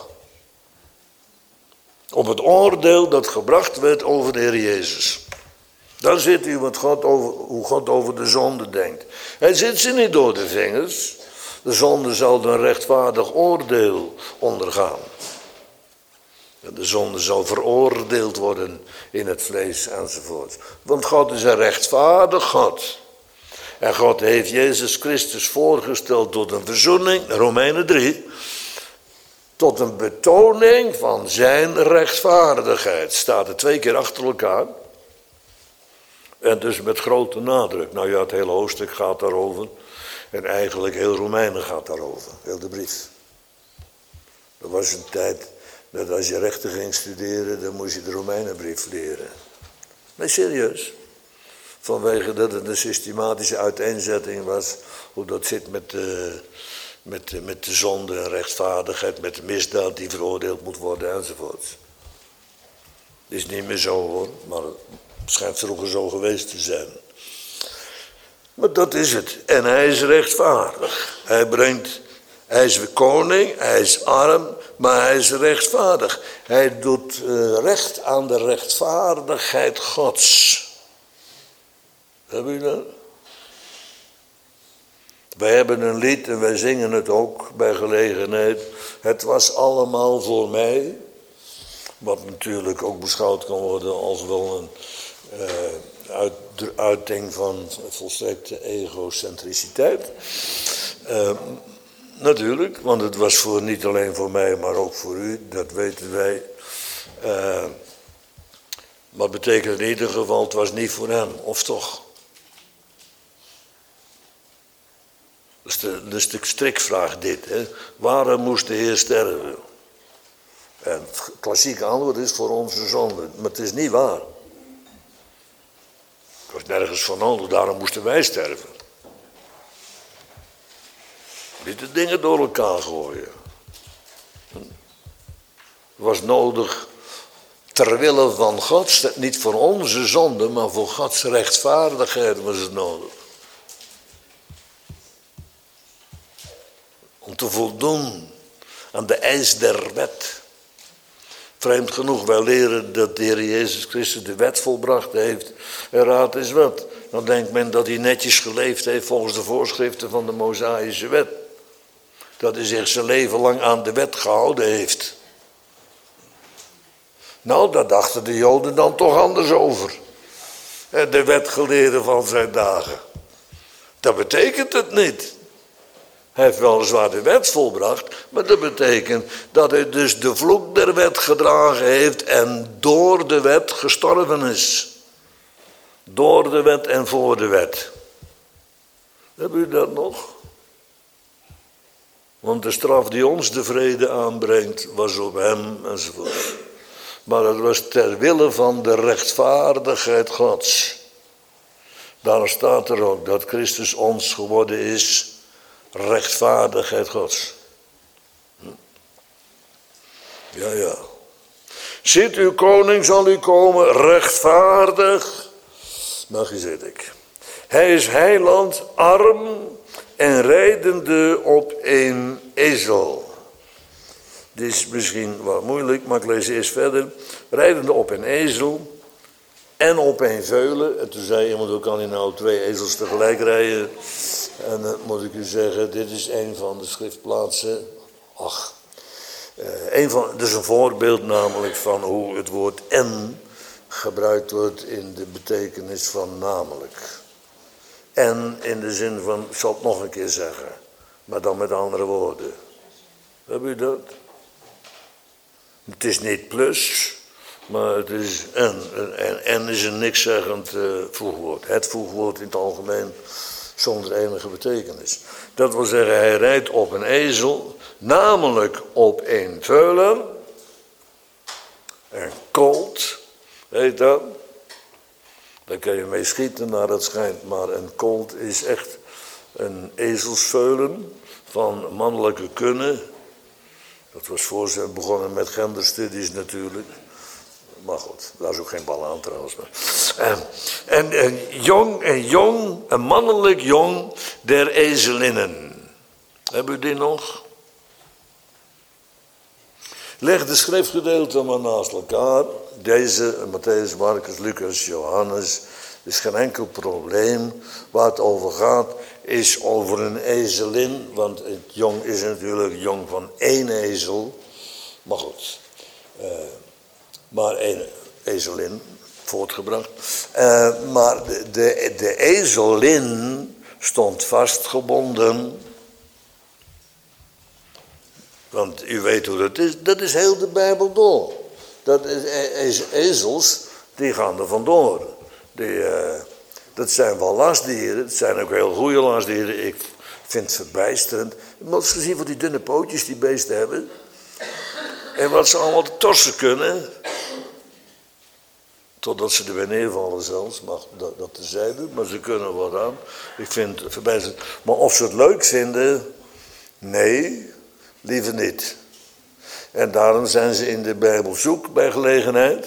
Op het oordeel dat gebracht werd over de Heer Jezus. Dan ziet u hoe God over de zonde denkt. Hij ziet ze niet door de vingers. De zonde zal een rechtvaardig oordeel ondergaan. En de zonde zal veroordeeld worden in het vlees enzovoort. Want God is een rechtvaardig God. En God heeft Jezus Christus voorgesteld tot een verzoening, Romeinen 3... tot een betoning van zijn rechtvaardigheid. Staat er 2 keer achter elkaar. En dus met grote nadruk. Nou ja, het hele hoofdstuk gaat daarover. En eigenlijk heel Romeinen gaat daarover. Heel de brief. Er was een tijd Dat als je rechten ging studeren, dan moest je de Romeinenbrief leren. Nee, serieus. Vanwege dat het een systematische uiteenzetting was, hoe dat zit met de zonde en rechtvaardigheid, met de misdaad die veroordeeld moet worden enzovoort. Het is niet meer zo hoor, maar het schijnt vroeger zo geweest te zijn. Maar dat is het. En hij is rechtvaardig. Hij is koning, hij is arm, maar hij is rechtvaardig. Hij doet recht aan de rechtvaardigheid Gods. Hebben jullie dat? Wij hebben een lied en wij zingen het ook bij gelegenheid. Het was allemaal voor mij. Wat natuurlijk ook beschouwd kan worden als wel een uiting van volstrekte egocentriciteit. Natuurlijk, want het was niet alleen voor mij, maar ook voor u, dat weten wij. Maar het betekent in ieder geval, het was niet voor hem, of toch? Dat is de strikvraag dit, hè. Waarom moest de Heer sterven? En het klassieke antwoord is voor onze zonde, maar het is niet waar. Het was nergens van nodig, daarom moesten wij sterven. Niet de dingen door elkaar gooien. Het was nodig ter wille van God, niet voor onze zonde, maar voor Gods rechtvaardigheid was het nodig. Om te voldoen aan de eis der wet. Vreemd genoeg, wij leren dat de Heer Jezus Christus de wet volbracht heeft. En raad eens wat. Dan denkt men dat hij netjes geleefd heeft volgens de voorschriften van de Mosaïsche wet. Dat hij zich zijn leven lang aan de wet gehouden heeft. Nou, daar dachten de Joden dan toch anders over. De wetgeleerden van zijn dagen. Dat betekent het niet. Hij heeft weliswaar de wet volbracht, maar dat betekent dat hij dus de vloek der wet gedragen heeft en door de wet gestorven is. Door de wet en voor de wet. Hebben u dat nog? Want de straf die ons de vrede aanbrengt, was op hem enzovoort. Maar het was ter wille van de rechtvaardigheid Gods. Daar staat er ook dat Christus ons geworden is, rechtvaardigheid Gods. Ja. Ziet uw koning zal u komen, rechtvaardig, Melchizedek. Hij is heiland, arm en rijdende op een ezel. Dit is misschien wat moeilijk, maar ik lees eerst verder. Rijdende op een ezel en op een veulen. En toen zei iemand, hoe kan hij nou 2 ezels tegelijk rijden? En dan moet ik u zeggen, dit is een van de schriftplaatsen. Dat is een voorbeeld namelijk van hoe het woord en gebruikt wordt in de betekenis van namelijk. En in de zin van, ik zal het nog een keer zeggen, maar dan met andere woorden. Heb u dat? Het is niet plus, maar het is en. En is een nikszeggend voegwoord. Het voegwoord in het algemeen zonder enige betekenis. Dat wil zeggen, hij rijdt op een ezel, namelijk op een veulen. Een kolt, heet dat. Daar kun je mee schieten naar het schijnt, maar een kolt is echt een ezelsveulen van mannelijke kunne. Dat was voor ze begonnen met genderstudies natuurlijk. Maar goed, daar is ook geen bal aan trouwens. En een mannelijk jong der ezelinnen. Hebben u die nog? Leg de schriftgedeelten maar naast elkaar. Deze, Matthäus, Marcus, Lucas, Johannes. Er is geen enkel probleem. Waar het over gaat is over een ezelin. Want het jong is natuurlijk jong van 1 ezel. Maar goed. Maar 1 ezelin voortgebracht. Maar de ezelin stond vastgebonden. Want u weet hoe dat is. Dat is heel de Bijbel door. Dat is ezels, die gaan er vandoor. Dat zijn wel lastdieren. Het zijn ook heel goede lastdieren. Ik vind het verbijsterend. Maar eens gezien van die dunne pootjes die beesten hebben. En wat ze allemaal te torsen kunnen. Totdat ze er weer neervallen zelfs, maar dat tezijde. Maar ze kunnen wat aan. Ik vind het verbijzend. Maar of ze het leuk vinden, nee, liever niet. En daarom zijn ze in de Bijbel zoek bij gelegenheid.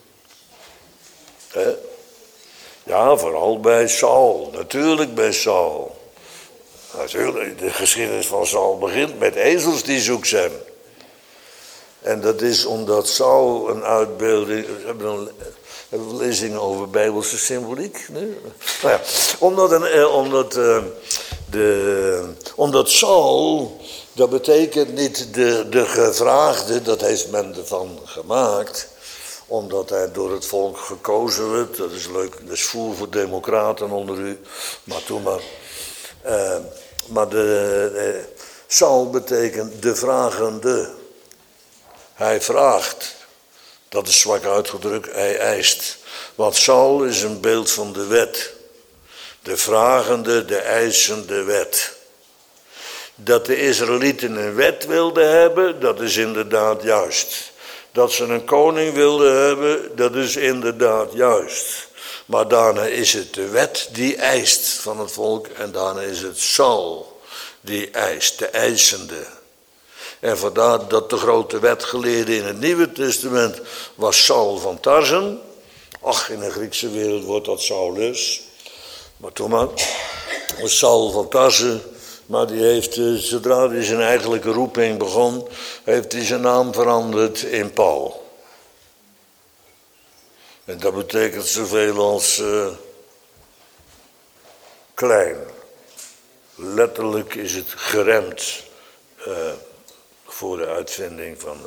Ja, vooral bij Saul. Natuurlijk bij Saul. Natuurlijk, de geschiedenis van Saul begint met ezels die zoek zijn. En dat is omdat Saul een uitbeelding... Hebben we lezingen over Bijbelse symboliek? Nee? Nou ja, omdat Saul, dat betekent niet de gevraagde, dat heeft men ervan gemaakt, omdat hij door het volk gekozen werd. Dat is leuk, dat is voer voor democraten onder u, maar toen maar. Maar Saul betekent de vragende. Hij vraagt. Dat is zwak uitgedrukt, hij eist. Want Saul is een beeld van de wet. De vragende, de eisende wet. Dat de Israëlieten een wet wilden hebben, dat is inderdaad juist. Dat ze een koning wilden hebben, dat is inderdaad juist. Maar daarna is het de wet die eist van het volk. En daarna is het Saul die eist, de eisende. En vandaar dat de grote wetgeleerde in het Nieuwe Testament was Saul van Tarsen. Ach, in de Griekse wereld wordt dat Saulus. Maar toen maar, was Saul van Tarsen. Maar die heeft, zodra hij zijn eigenlijke roeping begon, heeft hij zijn naam veranderd in Paul. En dat betekent zoveel als klein. Letterlijk is het geremd voor de uitvinding van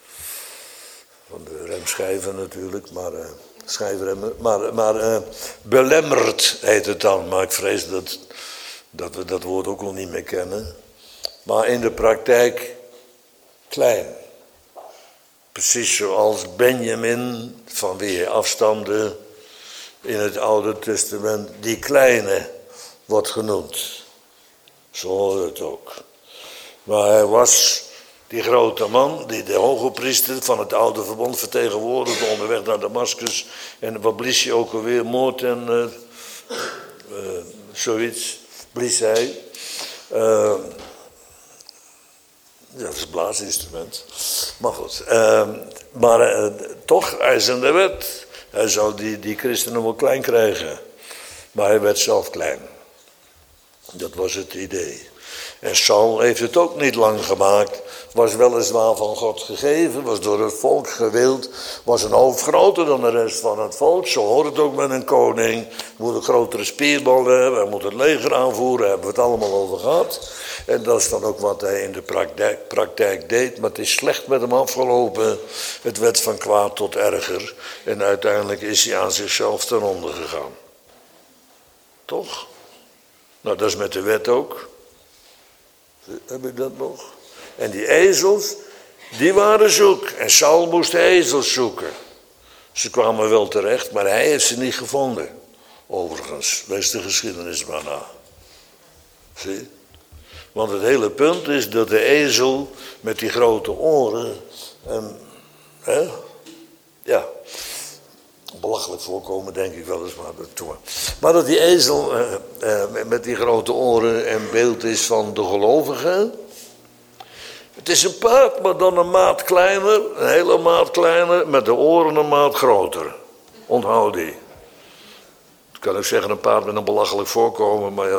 de remschijven natuurlijk, maar schijfremmen. Maar belemmerd heet het dan, maar ik vrees dat we dat woord ook al niet meer kennen. Maar in de praktijk klein. Precies zoals Benjamin, van wie hij afstamde in het Oude Testament, die kleine wordt genoemd. Zo hoort het ook. Maar hij was die grote man, die de hoge priester van het Oude Verbond vertegenwoordigde onderweg naar Damascus. En wat blies hij ook alweer? Moord en zoiets blies hij. Ja, dat is een blaasinstrument. Maar goed. Toch, hij is in de wet. Hij zou die christenen wel klein krijgen. Maar hij werd zelf klein. Dat was het idee. En Saul heeft het ook niet lang gemaakt. Was weliswaar van God gegeven. Was door het volk gewild. Was een hoofd groter dan de rest van het volk. Zo hoort het ook met een koning. Moet een grotere spierballen hebben. Hij moet het leger aanvoeren. Daar hebben we het allemaal over gehad. En dat is dan ook wat hij in de praktijk deed. Maar het is slecht met hem afgelopen. Het werd van kwaad tot erger. En uiteindelijk is hij aan zichzelf ten onder gegaan. Toch? Nou, dat is met de wet ook. Heb ik dat nog? En die ezels, die waren zoek. En Saul moest de ezels zoeken. Ze kwamen wel terecht, maar hij heeft ze niet gevonden. Overigens, lees de geschiedenis maar na. Zie? Want het hele punt is dat de ezel met die grote oren, belachelijk voorkomen denk ik wel eens, maar dat die ezel met die grote oren een beeld is van de gelovigen. Het is een paard, maar dan een maat kleiner, een hele maat kleiner, met de oren een maat groter. Onthoud die. Ik kan ook zeggen een paard met een belachelijk voorkomen, maar ja,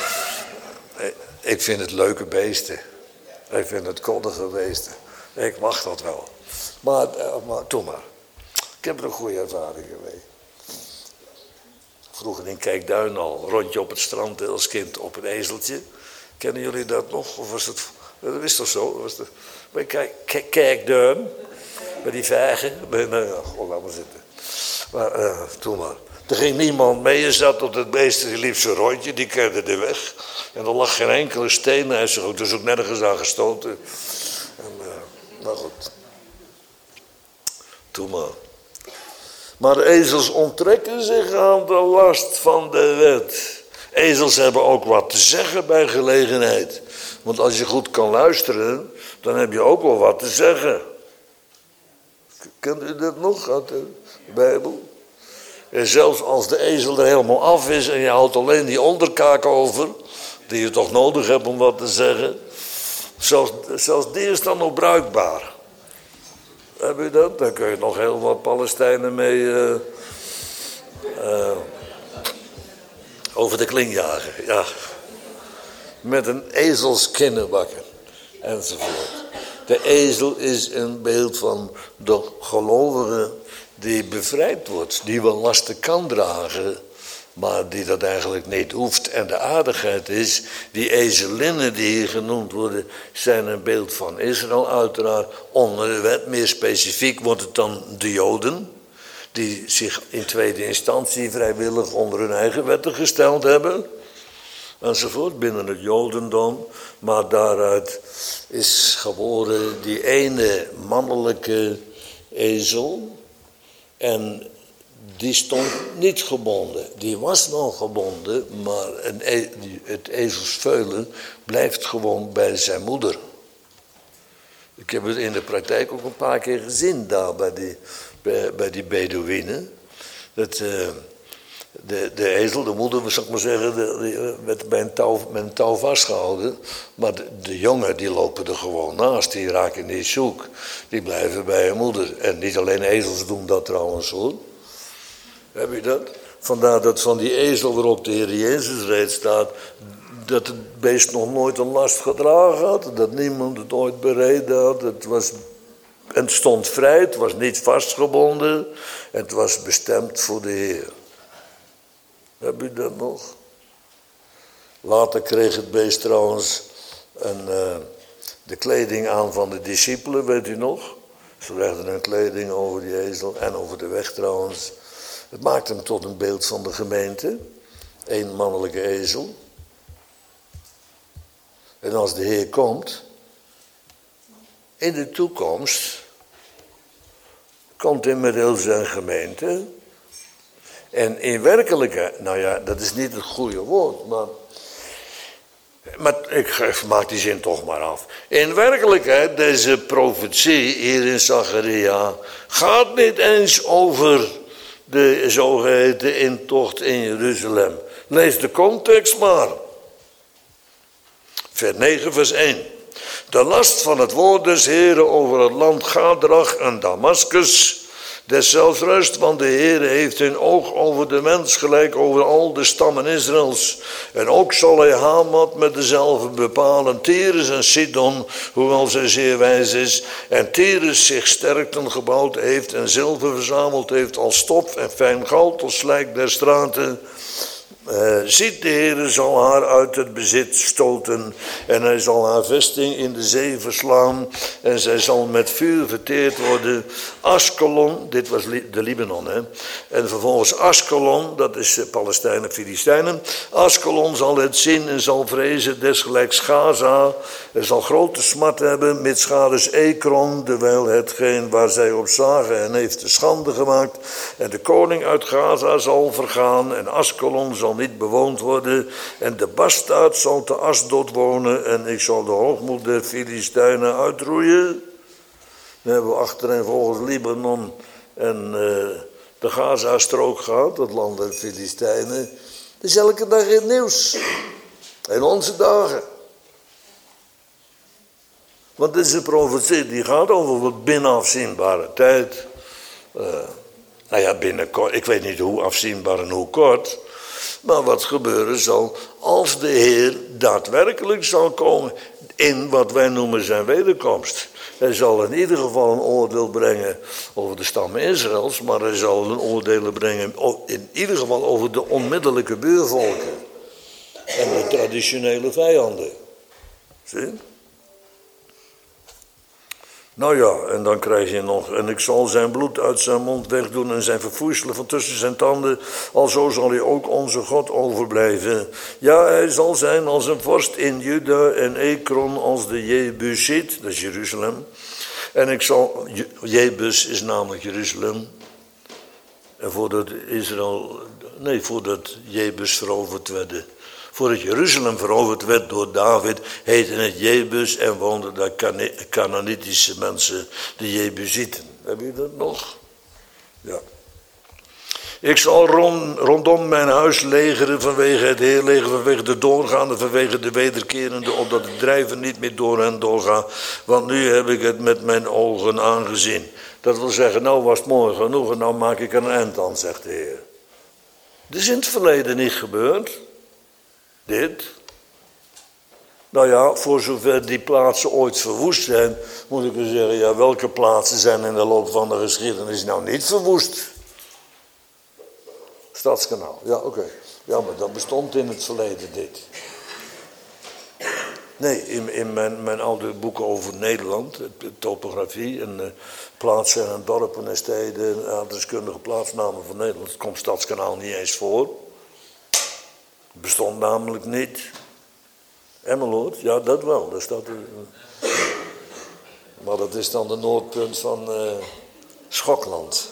ik vind het leuke beesten. Ik vind het koddige beesten. Ik mag dat wel. Maar doe maar. Ik heb er een goede ervaringen mee. Vroeger in Kijkduin al, rondje op het strand als kind op een ezeltje. Kennen jullie dat nog? Of was het... Dat is toch zo? Bij Kijkduin, bij die vijgen. Laat maar zitten. Maar toen maar. Er ging niemand mee, je zat op het beest, die liep zijn rondje, die kende de weg. En er lag geen enkele steen, hij is er ook, dus ook nergens aan gestoten. Nou goed. Toen maar. Maar de ezels onttrekken zich aan de last van de wet. Ezels hebben ook wat te zeggen bij gelegenheid. Want als je goed kan luisteren, dan heb je ook wel wat te zeggen. Kent u dat nog uit de Bijbel? En zelfs als de ezel er helemaal af is en je houdt alleen die onderkaak over, die je toch nodig hebt om wat te zeggen, zelfs die is dan nog bruikbaar. Heb je dat? Daar kun je nog heel wat Palestijnen mee over de kling jagen. Ja. Met een ezelskinnebakken enzovoort. De ezel is een beeld van de gelovige die bevrijd wordt, die wel lasten kan dragen, maar die dat eigenlijk niet hoeft. En de aardigheid is, die ezelinnen die hier genoemd worden, zijn een beeld van Israël uiteraard. Onder de wet, meer specifiek wordt het dan de Joden, die zich in tweede instantie vrijwillig onder hun eigen wetten gesteld hebben. Enzovoort, binnen het Jodendom. Maar daaruit is geboren die ene mannelijke ezel. En die stond niet gebonden. Die was wel gebonden, maar het ezelsveulen blijft gewoon bij zijn moeder. Ik heb het in de praktijk ook een paar keer gezien daar bij die Bedouinen. Dat de ezel, de moeder, zou ik maar zeggen, die werd met een touw vastgehouden. Maar de jongen die lopen er gewoon naast, die raken niet zoek. Die blijven bij hun moeder. En niet alleen ezels doen dat trouwens hoor. Heb je dat? Vandaar dat van die ezel waarop de Heer Jezus reed staat, dat het beest nog nooit een last gedragen had. Dat niemand het ooit bereden had. Het stond vrij, het was niet vastgebonden. En het was bestemd voor de Heer. Heb je dat nog? Later kreeg het beest trouwens de kleding aan van de discipelen, weet u nog? Ze legden een kleding over die ezel en over de weg trouwens. Het maakt hem tot een beeld van de gemeente. Eén mannelijke ezel. En als de Heer komt, in de toekomst, komt hij met heel zijn gemeente. En in werkelijkheid, nou ja, dat is niet het goede woord, maar ik maak die zin toch maar af. In werkelijkheid, deze profetie hier in Zacharia gaat niet eens over de zogeheten intocht in Jeruzalem. Lees de context maar. Vers 9, vers 1. De last van het woord des Heren over het land Gadrach en Damaskus, deszelfs rust, want de Heere heeft hun oog over de mens, gelijk over al de stammen Israëls. En ook zal hij Hamat met dezelfde bepalen, Tyrus en Sidon, hoewel zij zeer wijs is. En Tyrus zich sterkten gebouwd heeft en zilver verzameld heeft als stof en fijn goud als slijk der straten. Ziet de Heere zal haar uit het bezit stoten en hij zal haar vesting in de zee verslaan en zij zal met vuur verteerd worden. Askelon, dit was de Libanon hè, en vervolgens Askelon, dat is Palestijnen, Filistijnen. Askelon zal het zien en zal vrezen desgelijks Gaza. Er zal grote smart hebben, mitschades Ekron, terwijl hetgeen waar zij op zagen en heeft de schande gemaakt. En de koning uit Gaza zal vergaan en Askelon zal niet bewoond worden. En de bastaard zal te Asdod wonen en ik zal de hoogmoed der Filistijnen uitroeien. Dan hebben we achtereenvolgens Libanon en de Gaza-strook gehad, het land der Filistijnen. Het is elke dag in het nieuws. In onze dagen. Want dit is een profetie die gaat over wat binnenafzienbare tijd. Nou ja, binnenkort, ik weet niet hoe afzienbaar en hoe kort. Maar wat gebeuren zal als de Heer daadwerkelijk zal komen in wat wij noemen zijn wederkomst. Hij zal in ieder geval een oordeel brengen over de stammen Israëls, maar hij zal een oordeel brengen in ieder geval over de onmiddellijke buurvolken en de traditionele vijanden. Zie? Nou ja, en dan krijg je nog, en ik zal zijn bloed uit zijn mond wegdoen en zijn verfoeiselen van tussen zijn tanden, alzo zal hij ook onze God overblijven. Ja, hij zal zijn als een vorst in Juda en Ekron als de Jebusiet, dat is Jeruzalem. En ik zal, Jebus is namelijk Jeruzalem. En voordat Israël Nee, voordat Jebus veroverd werd. Voordat Jeruzalem veroverd werd door David, heette het Jebus en woonden daar Canaanitische mensen, de Jebusieten. Heb je dat nog? Ja. Ik zal rondom mijn huis legeren vanwege het heerleger, vanwege de doorgaande, vanwege de wederkerende, opdat het drijven niet meer door hen doorgaat. Want nu heb ik het met mijn ogen aangezien. Dat wil zeggen, nou was het mooi genoeg en nou maak ik er een eind aan, zegt de Heer. Dit is in het verleden niet gebeurd. Dit. Nou ja, voor zover die plaatsen ooit verwoest zijn, moet ik u zeggen, ja, welke plaatsen zijn in de loop van de geschiedenis nou niet verwoest? Stadskanaal, ja, oké. Ja, maar dat bestond in het verleden, dit. Nee, in mijn oude boeken over Nederland, topografie en plaatsen en dorpen en steden, en adreskundige plaatsnamen van Nederland, komt Stadskanaal niet eens voor. Het bestond namelijk niet. Emmeloord, ja, dat wel. Dat staat er. Maar dat is dan de noordpunt van Schokland.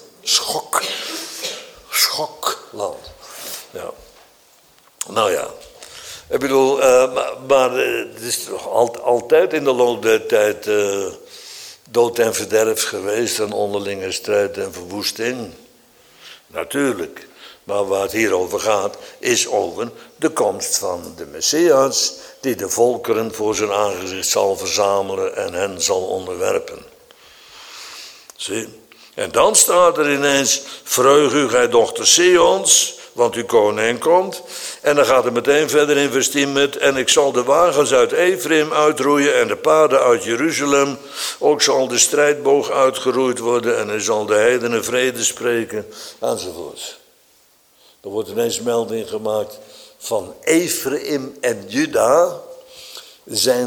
Schokland. Ja. Nou ja. Ik bedoel, maar het is toch altijd in de loop der tijd dood en verderf geweest en onderlinge strijd en verwoesting. Natuurlijk. Maar waar het hier over gaat, is over de komst van de Messias, die de volkeren voor zijn aangezicht zal verzamelen en hen zal onderwerpen. Zie? En dan staat er ineens, verheug u, gij dochter Sions, want uw koning komt. En dan gaat het meteen verder in vers 10 met, en ik zal de wagens uit Ephraim uitroeien en de paarden uit Jeruzalem. Ook zal de strijdboog uitgeroeid worden en hij zal de heidenen vrede spreken, enzovoort. Er wordt ineens melding gemaakt van Ephraim en Juda zijn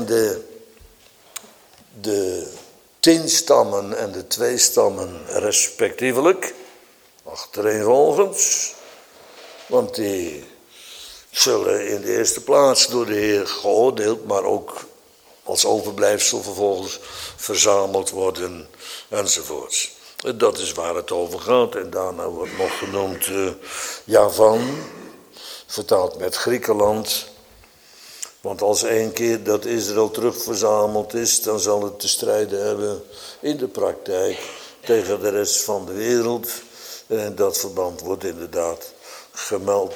de 10 stammen en de 2 stammen respectievelijk, achtereenvolgens, want die zullen in de eerste plaats door de Heer geoordeeld, maar ook als overblijfsel vervolgens verzameld worden, enzovoorts. Dat is waar het over gaat. En daarna wordt nog genoemd Javan, vertaald met Griekenland. Want als 1 keer dat Israël terugverzameld is, dan zal het te strijden hebben in de praktijk tegen de rest van de wereld. En in dat verband wordt inderdaad gemeld.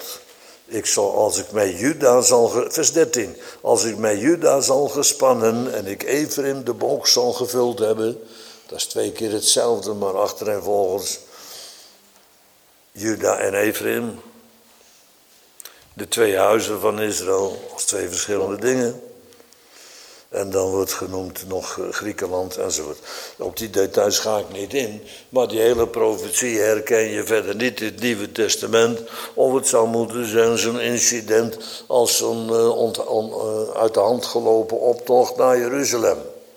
Vers 13. Als ik mij Juda zal gespannen en ik Ephraim de boog zal gevuld hebben. Dat is 2 keer hetzelfde, maar achtereenvolgens Juda en Ephraim. De 2 huizen van Israël als 2 verschillende dingen. En dan wordt genoemd nog Griekenland enzovoort. Op die details ga ik niet in. Maar die hele profetie herken je verder niet in het Nieuwe Testament. Of het zou moeten zijn zo'n incident als zo'n uit de hand gelopen optocht naar Jeruzalem.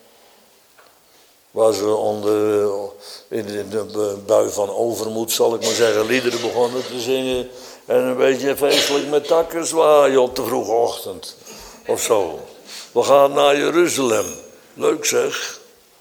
Waar ze in de bui van overmoed, zal ik maar zeggen, liederen begonnen te zingen. En een beetje feestelijk met takken zwaaien op de vroege ochtend. Of zo. We gaan naar Jeruzalem. Leuk zeg.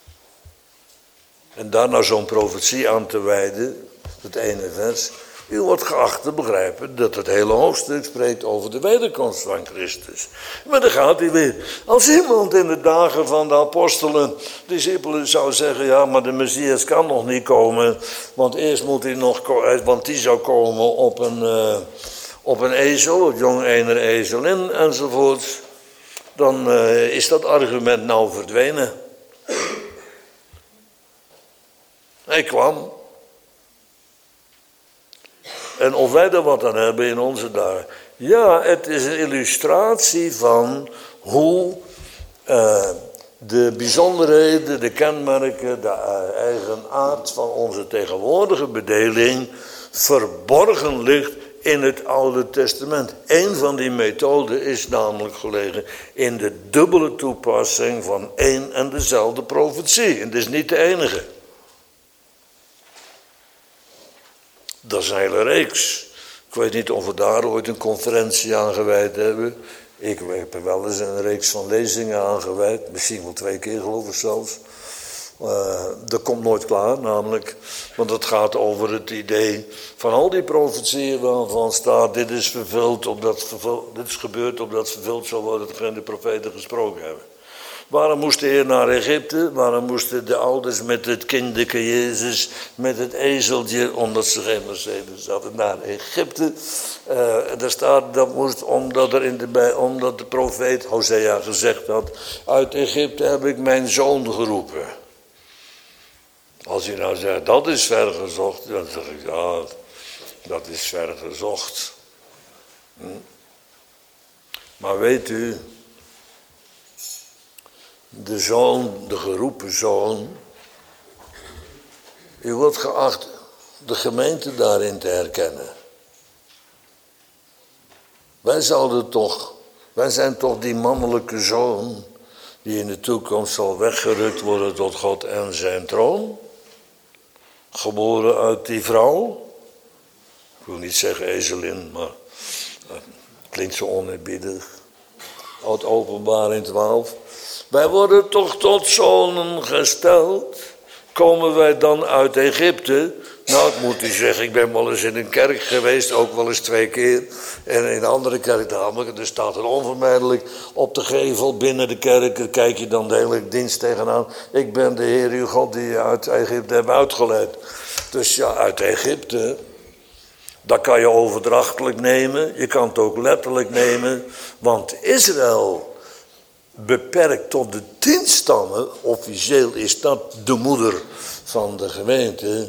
En daar nou zo'n profetie aan te wijden, het ene vers. U wordt geacht te begrijpen dat het hele hoofdstuk spreekt over de wederkomst van Christus. Maar dan gaat hij weer. Als iemand in de dagen van de apostelen, discipelen zou zeggen, ja, maar de Messias kan nog niet komen. Want eerst moet hij nog komen, want die zou komen op een ezel, het jong ener ezelin enzovoort. Dan is dat argument nou verdwenen. Hij kwam. En of wij er wat aan hebben in onze dagen. Ja, het is een illustratie van hoe de bijzonderheden, de kenmerken, de eigenaard van onze tegenwoordige bedeling verborgen ligt in het Oude Testament. Een van die methoden is namelijk gelegen in de dubbele toepassing van één en dezelfde profetie. En dat is niet de enige. Dat is een hele reeks. Ik weet niet of we daar ooit een conferentie aan gewijd hebben. Ik heb er wel eens een reeks van lezingen aan gewijd. Misschien wel 2 keer geloof ik zelfs. Dat komt nooit klaar, namelijk, want het gaat over het idee van al die profetieën waarvan staat, dit is vervuld, dit is gebeurd opdat vervuld zal worden hetgeen de profeten gesproken hebben. Waarom moest de Heer naar Egypte? Waarom moesten de ouders met het kinderke Jezus, met het ezeltje, omdat ze geen Mercedes hadden, naar Egypte? Er staat, dat moest omdat de profeet Hosea gezegd had, uit Egypte heb ik mijn zoon geroepen. Als je nou zegt, dat is ver gezocht, dan zeg ik, ja, dat is ver gezocht. Maar weet u, de zoon, de geroepen zoon, u wordt geacht de gemeente daarin te herkennen. Wij zijn toch die mannelijke zoon die in de toekomst zal weggerukt worden tot God en zijn troon. Geboren uit die vrouw. Ik wil niet zeggen ezelin, maar klinkt zo oneerbiedig. Uit Openbaring 12. Wij worden toch tot zonen gesteld. Komen wij dan uit Egypte? Nou, ik moet u zeggen, ik ben wel eens in een kerk geweest, ook wel eens 2 keer. En in een andere kerk namelijk, er staat er onvermijdelijk op de gevel binnen de kerk, kijk je dan de hele dienst tegenaan. Ik ben de Heer uw God die je uit Egypte hebt uitgeleid. Dus ja, uit Egypte, dat kan je overdrachtelijk nemen, je kan het ook letterlijk nemen. Want Israël beperkt tot de 10 stammen, officieel is dat de moeder van de gemeente,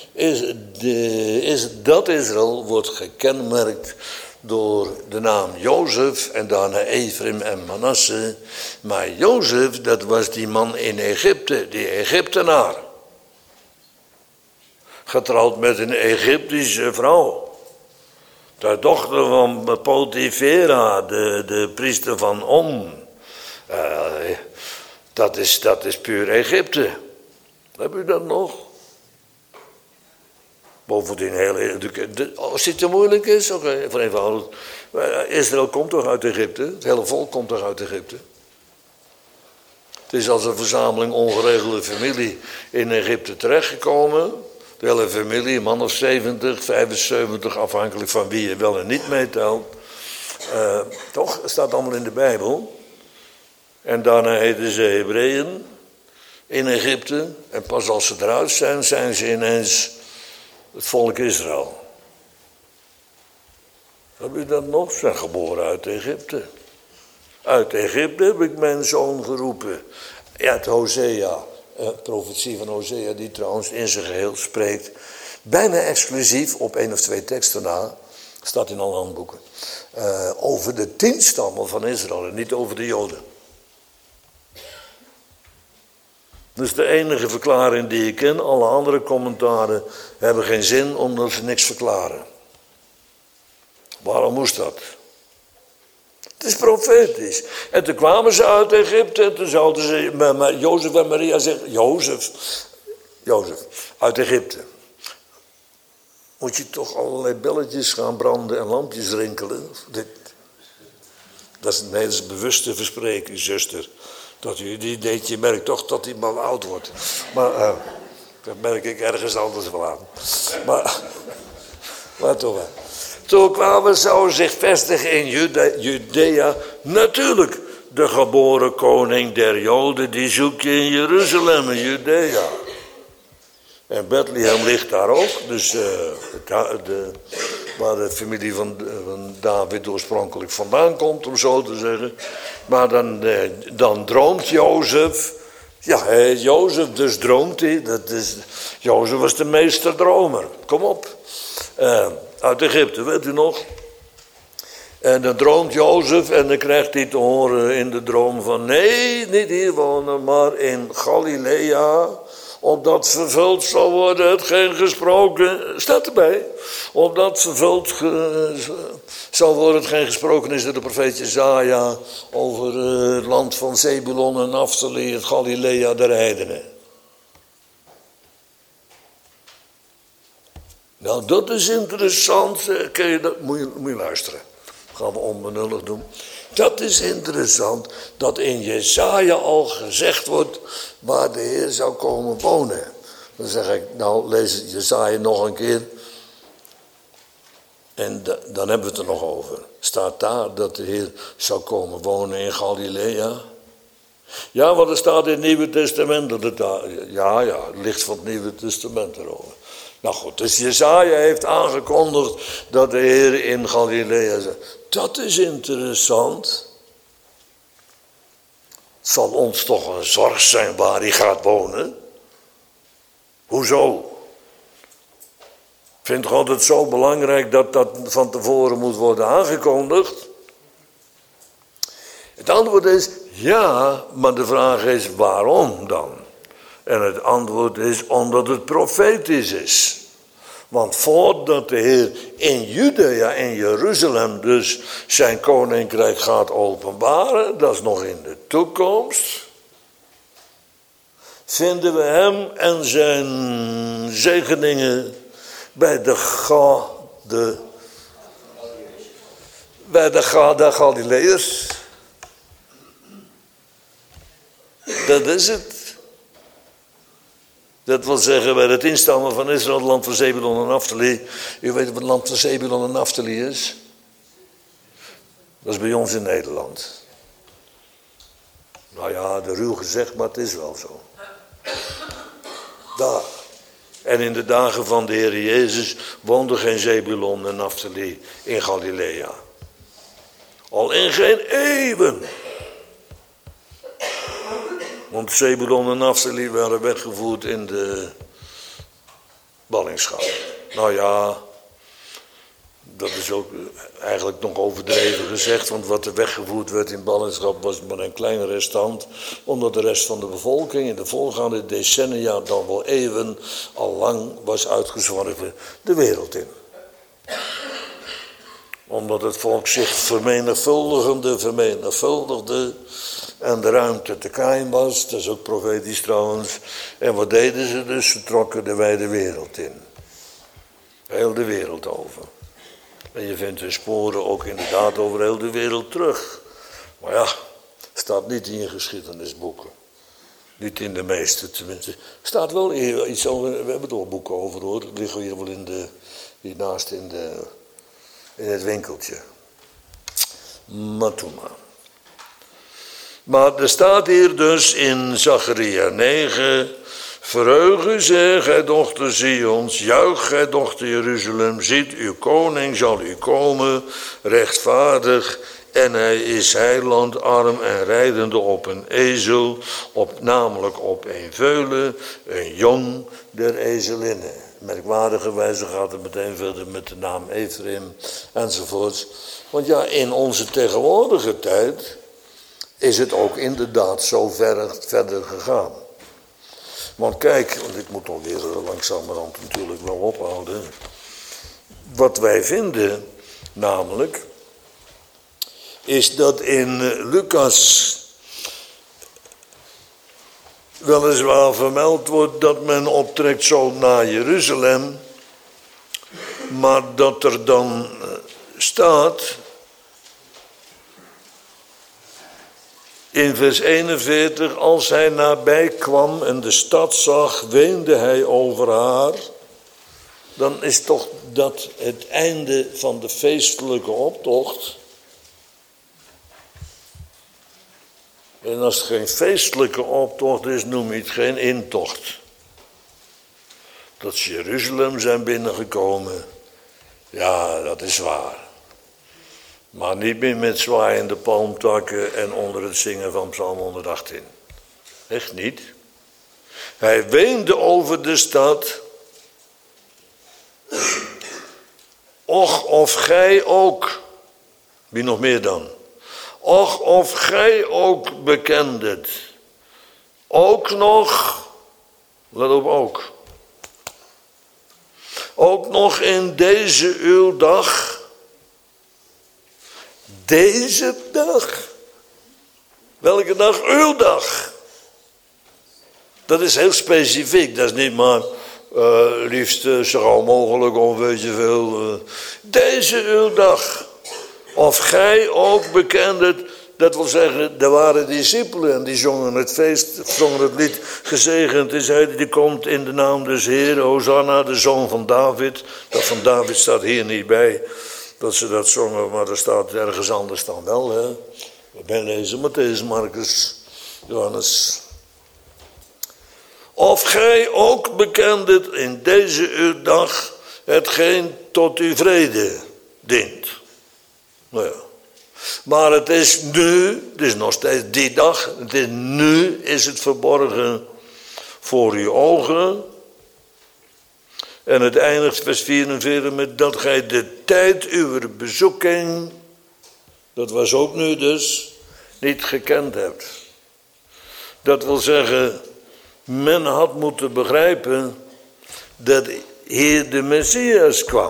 dat Israël wordt gekenmerkt door de naam Jozef en daarna Ephraim en Manasse. Maar Jozef, dat was die man in Egypte, die Egyptenaar. Getrouwd met een Egyptische vrouw. De dochter van Potifera, de priester van On. Dat is puur Egypte. Heb u dat nog? Bovendien, als het te moeilijk is, oké, voor eenvoudig. Israël komt toch uit Egypte? Het hele volk komt toch uit Egypte? Het is als een verzameling ongeregelde familie in Egypte terechtgekomen. De hele familie, een man of 70, 75, afhankelijk van wie je wel en niet meetelt. Toch, het staat allemaal in de Bijbel. En daarna heten ze Hebreeën in Egypte. En pas als ze eruit zijn, zijn ze ineens het volk Israël. Heb u dat nog? Ze zijn geboren uit Egypte. Uit Egypte heb ik mijn zoon geroepen. Ja, het Hosea, profetie van Hosea, die trouwens in zijn geheel spreekt. Bijna exclusief op 1 of 2 teksten na. Staat in alle handboeken. Over de 10 stammen van Israël en niet over de Joden. Dat is de enige verklaring die ik ken. Alle andere commentaren hebben geen zin omdat ze niks verklaren. Waarom moest dat? Het is profetisch. En toen kwamen ze uit Egypte en toen zouden ze, maar Jozef en Maria zeggen, Jozef, uit Egypte. Moet je toch allerlei belletjes gaan branden en lampjes rinkelen? Dat is bewuste verspreking, zuster. Dat je merkt toch dat die man oud wordt. Maar dat merk ik ergens anders wel aan. Maar toch wel. Toen kwamen ze zich vestigen in Judea. Natuurlijk, de geboren koning der Joden, die zoek je in Jeruzalem, in Judea. En Bethlehem ligt daar ook. Dus waar de familie van David oorspronkelijk vandaan komt, om zo te zeggen. Maar dan droomt Jozef. Ja, Jozef, dus droomt hij. Jozef was de meesterdromer. Kom op. Uit Egypte, weet u nog? En dan droomt Jozef en dan krijgt hij te horen in de droom van, nee, niet hier wonen, maar in Galilea. Opdat vervuld zal worden hetgeen gesproken, staat erbij. Opdat vervuld zal worden hetgeen gesproken is door de profeet Jesaja over het land van Zebulon en Naphtali, het Galilea der heidenen. Nou, dat is interessant. Moet je luisteren. gaan we onbenullig doen. Dat is interessant, dat in Jesaja al gezegd wordt waar de Heer zou komen wonen. Dan zeg ik, nou lees Jesaja nog een keer. En dan hebben we het er nog over. Staat daar dat de Heer zou komen wonen in Galilea? Ja, want er staat in het Nieuwe Testament dat het daar... Ja, het ligt van het Nieuwe Testament erover. Nou goed, dus Jesaja heeft aangekondigd dat de Heer in Galilea is. Dat is interessant. Het zal ons toch een zorg zijn waar hij gaat wonen. Hoezo? Vindt God het zo belangrijk dat dat van tevoren moet worden aangekondigd? Het antwoord is ja, maar de vraag is waarom dan? En het antwoord is omdat het profetisch is. Want voordat de Heer in Judea en Jeruzalem dus zijn koninkrijk gaat openbaren, dat is nog in de toekomst, vinden we hem en zijn zegeningen bij de Galileërs. Dat is het. Dat wil zeggen, bij het instammen van Israël, het land van Zebulon en Naftali. U weet wat het land van Zebulon en Naftali is? Dat is bij ons in Nederland. Nou ja, de ruw gezegd, maar het is wel zo. Daar. En in de dagen van de Heer Jezus woonde geen Zebulon en Naftali in Galilea. Al in geen eeuwen. Want Zebulon en Naftali werden weggevoerd in de ballingschap. Nou ja, dat is ook eigenlijk nog overdreven gezegd. Want wat er weggevoerd werd in ballingschap was maar een klein restant. Omdat de rest van de bevolking in de voorgaande decennia, dan wel eeuwen, al lang was uitgezworven de wereld in. Omdat het volk zich vermenigvuldigde. En de ruimte te klein was, dat is ook profetisch trouwens. En wat deden ze dus? Ze trokken de wijde wereld in. Heel de wereld over. En je vindt hun sporen ook inderdaad over heel de wereld terug. Maar ja, staat niet in je geschiedenisboeken. Niet in de meeste tenminste. Staat wel iets over, we hebben er wel boeken over hoor. Die liggen hier wel hiernaast in het winkeltje. Maar toen maar. Maar er staat hier dus in Zacharia 9... Verheug u, zeg, gij dochter Zions, juich, gij dochter Jeruzalem, ziet, uw koning zal u komen, rechtvaardig, en hij is heiland, arm en rijdende op een ezel, namelijk op een veulen, een jong der ezelinnen. Merkwaardige wijze gaat het meteen verder met de naam Ephraim, enzovoorts. Want ja, in onze tegenwoordige tijd is het ook inderdaad zo verder gegaan. Want kijk, want ik moet alweer langzamerhand natuurlijk wel ophouden. Wat wij vinden, namelijk, is dat in Lucas weliswaar vermeld wordt dat men optrekt zo naar Jeruzalem. Maar dat er dan staat in vers 41, als hij nabij kwam en de stad zag, weende hij over haar. Dan is toch dat het einde van de feestelijke optocht. En als het geen feestelijke optocht is, noem je het geen intocht. Dat ze Jeruzalem zijn binnengekomen, ja, dat is waar. Maar niet meer met zwaaiende palmtakken en onder het zingen van Psalm 118. Echt niet. Hij weende over de stad. Och, of gij ook. Wie nog meer dan? Och, of gij ook bekendet. Ook nog. Let op ook. Ook nog in deze uw dag. Deze dag. Welke dag? Uw dag. Dat is heel specifiek. Dat is niet maar liefst zo gauw mogelijk of weet je veel. Deze uw dag. Of gij ook bekendet, dat wil zeggen, er waren discipelen en die zongen het feest, zongen het lied, gezegend is hij die komt in de naam des Heeren, Hosanna, de zoon van David. Dat van David staat hier niet bij, dat ze dat zongen, maar er staat ergens anders dan wel. Hè? We ben lezen Mattheüs, Marcus, Johannes. Of gij ook bekendet in deze uw dag hetgeen tot uw vrede dient. Nou ja. Maar het is nu, het is nog steeds die dag, het is nu is het verborgen voor uw ogen. En het eindigt vers 44 met dat gij de tijd uw bezoeking, dat was ook nu dus, niet gekend hebt. Dat wil zeggen, men had moeten begrijpen dat hier de Messias kwam.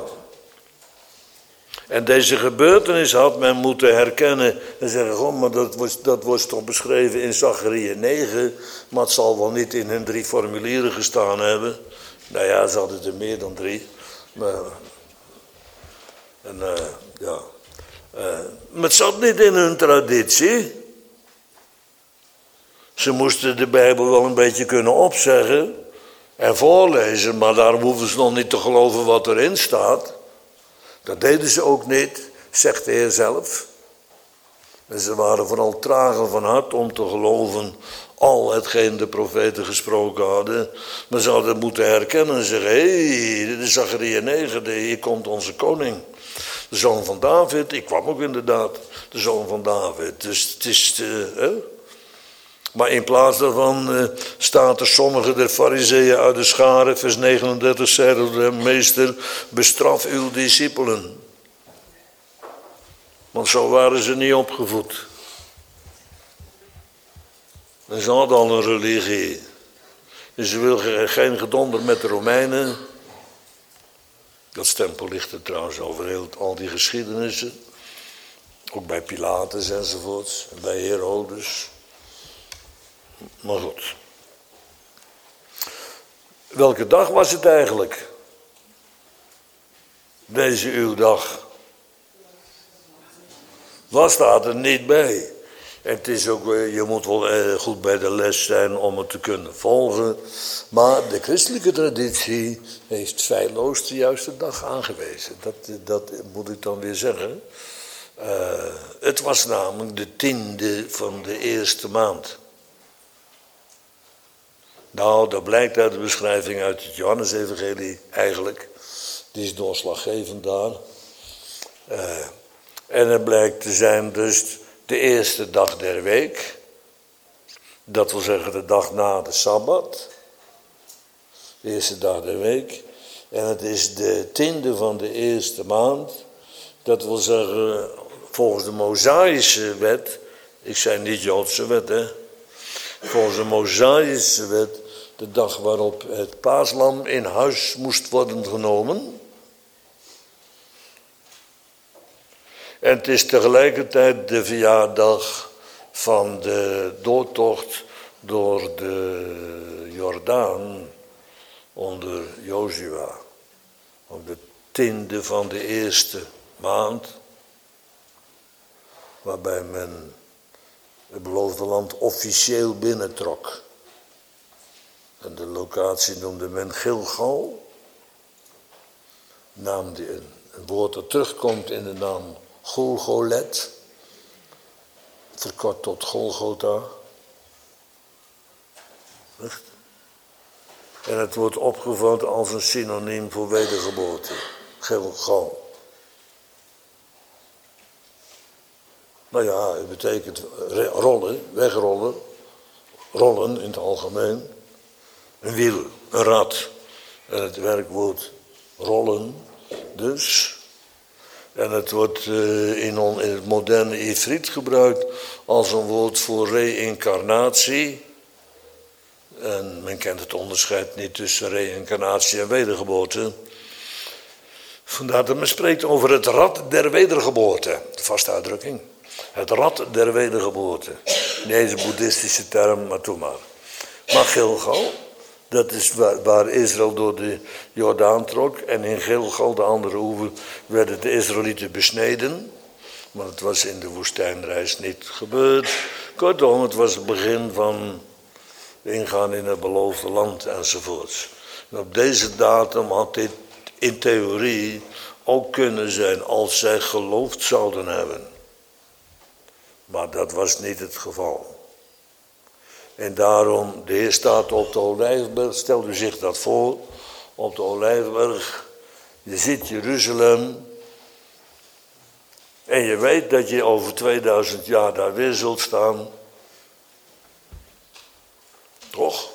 En deze gebeurtenis had men moeten herkennen en zeggen, goh, maar dat was toch beschreven in Zachariah 9, maar het zal wel niet in hun 3 formulieren gestaan hebben. Nou ja, ze hadden er meer dan 3. Maar het zat niet in hun traditie. Ze moesten de Bijbel wel een beetje kunnen opzeggen en voorlezen, maar daarom hoeven ze nog niet te geloven wat erin staat. Dat deden ze ook niet, zegt de Heer zelf. En ze waren vooral trager van hart om te geloven al hetgeen de profeten gesproken hadden. Maar ze hadden moeten herkennen en zeggen, hé, dit is Zachariah 9, hier komt onze koning. De zoon van David, ik kwam ook inderdaad, de zoon van David. Dus het is, Maar in plaats daarvan staat er sommige der fariseeën uit de schare, vers 39, zeiden de meester, bestraf uw discipelen. Want zo waren ze niet opgevoed. En ze hadden al een religie. Dus ze wilden geen gedonder met de Romeinen. Dat stempel ligt er trouwens over al die geschiedenissen. Ook bij Pilatus enzovoorts. En bij Herodes. Maar goed. Welke dag was het eigenlijk? Deze uw dag. Wat staat er niet bij? En het is ook, je moet wel goed bij de les zijn om het te kunnen volgen. Maar de christelijke traditie heeft feilloos de juiste dag aangewezen. Dat moet ik dan weer zeggen. Het was namelijk de 10e van de eerste maand. Nou, dat blijkt uit de beschrijving uit het Johannesevangelie eigenlijk. Die is doorslaggevend daar. En het blijkt te zijn dus de eerste dag der week. Dat wil zeggen de dag na de Sabbat. De eerste dag der week. En het is de 10e van de eerste maand. Dat wil zeggen volgens de Mosaïsche wet. Ik zei niet Joodse wet, hè. Volgens de Mosaïsche wet. De dag waarop het paaslam in huis moest worden genomen. En het is tegelijkertijd de verjaardag van de doortocht door de Jordaan onder Jozua. Op de 10e van de eerste maand. Waarbij men het beloofde land officieel binnentrok. En de locatie noemde men Gilgal. Naam die een woord dat terugkomt in de naam Golgolet. Verkort tot Golgotha. Echt? En het wordt opgevat als een synoniem voor wedergeboorte. Gilgal. Nou ja, het betekent rollen, wegrollen. Rollen in het algemeen. Een wiel, een rad. En het werkwoord rollen dus. En het wordt in het moderne Ivriet gebruikt als een woord voor reïncarnatie. En men kent het onderscheid niet tussen reïncarnatie en wedergeboorte. Vandaar dat men spreekt over het rad der wedergeboorte. De vaste uitdrukking. Het rad der wedergeboorte. Deze boeddhistische term, maar toe maar. Maar Gilgal, dat is waar Israël door de Jordaan trok. En in Gilgal, de andere oever, werden de Israëlieten besneden. Maar het was in de woestijnreis niet gebeurd. Kortom, het was het begin van ingaan in het beloofde land enzovoorts. En op deze datum had dit in theorie ook kunnen zijn als zij geloofd zouden hebben. Maar dat was niet het geval. En daarom, de Heer staat op de Olijfberg, stel u zich dat voor, op de Olijfberg. Je ziet Jeruzalem en je weet dat je over 2000 jaar daar weer zult staan. Toch?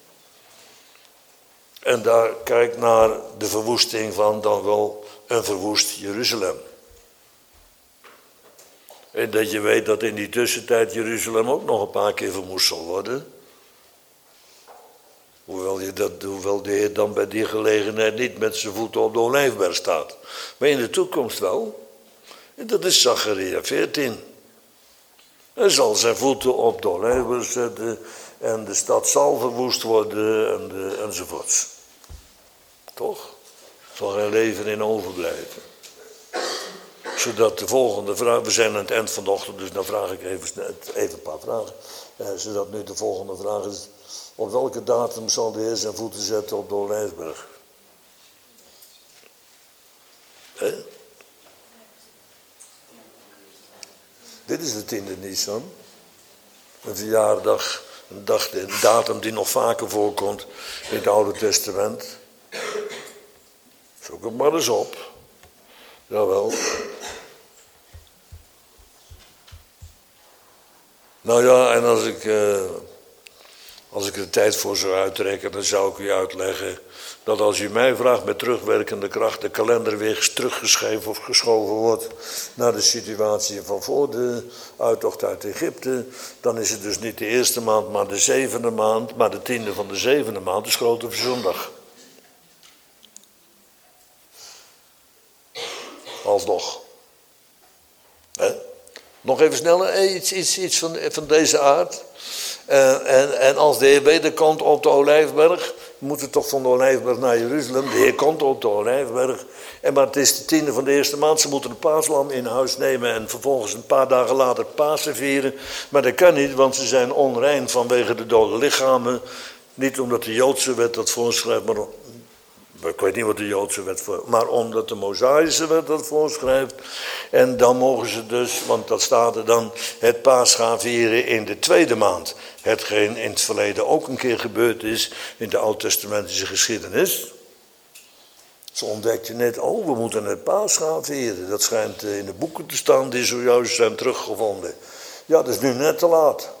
En daar kijk naar de verwoesting van dan wel een verwoest Jeruzalem. En dat je weet dat in die tussentijd Jeruzalem ook nog een paar keer verwoest zal worden. Hoewel de Heer dan bij die gelegenheid niet met zijn voeten op de Olijfberg staat. Maar in de toekomst wel. En dat is Zacharia 14. Hij zal zijn voeten op de Olijfberg zetten. En de stad zal verwoest worden enzovoorts. Toch? Er zal geen leven in overblijven. Zodat de volgende vraag, we zijn aan het eind van de ochtend, dus dan vraag ik even een paar vragen. Zodat nu de volgende vraag is, op welke datum zal de Heer zijn voeten zetten op de Olijfberg? Dit is de 10e Nisan. Een verjaardag, een datum die nog vaker voorkomt in het Oude Testament. Zoek het maar eens op. Jawel. Nou ja, en als ik er de tijd voor zou uittrekken, dan zou ik u uitleggen dat als u mij vraagt met terugwerkende kracht de kalender weer teruggeschreven of geschoven wordt naar de situatie van voor de uittocht uit Egypte, dan is het dus niet de eerste maand, maar de 7e maand, maar de 10e van de 7e maand, dus Grote Verzondag. Alsnog. Nog even sneller, iets van deze aard. En als de Heer wederkomt op de Olijfberg, moet het toch van de Olijfberg naar Jeruzalem. De Heer komt op de Olijfberg. Maar het is de 10e van de eerste maand. Ze moeten een paaslam in huis nemen en vervolgens een paar dagen later Pasen vieren. Maar dat kan niet, want ze zijn onrein vanwege de dode lichamen. Niet omdat de Joodse wet dat voorschrijft, maar ik weet niet wat de Joodse wet voor, maar omdat de Mosaïsche wet dat voorschrijft. En dan mogen ze dus, want dat staat er dan, het paas gaan vieren in de 2e maand. Hetgeen in het verleden ook een keer gebeurd is in de oud-testamentische geschiedenis. Zo ontdek je net, we moeten het paas gaan vieren. Dat schijnt in de boeken te staan die zojuist zijn teruggevonden. Ja, dat is nu net te laat.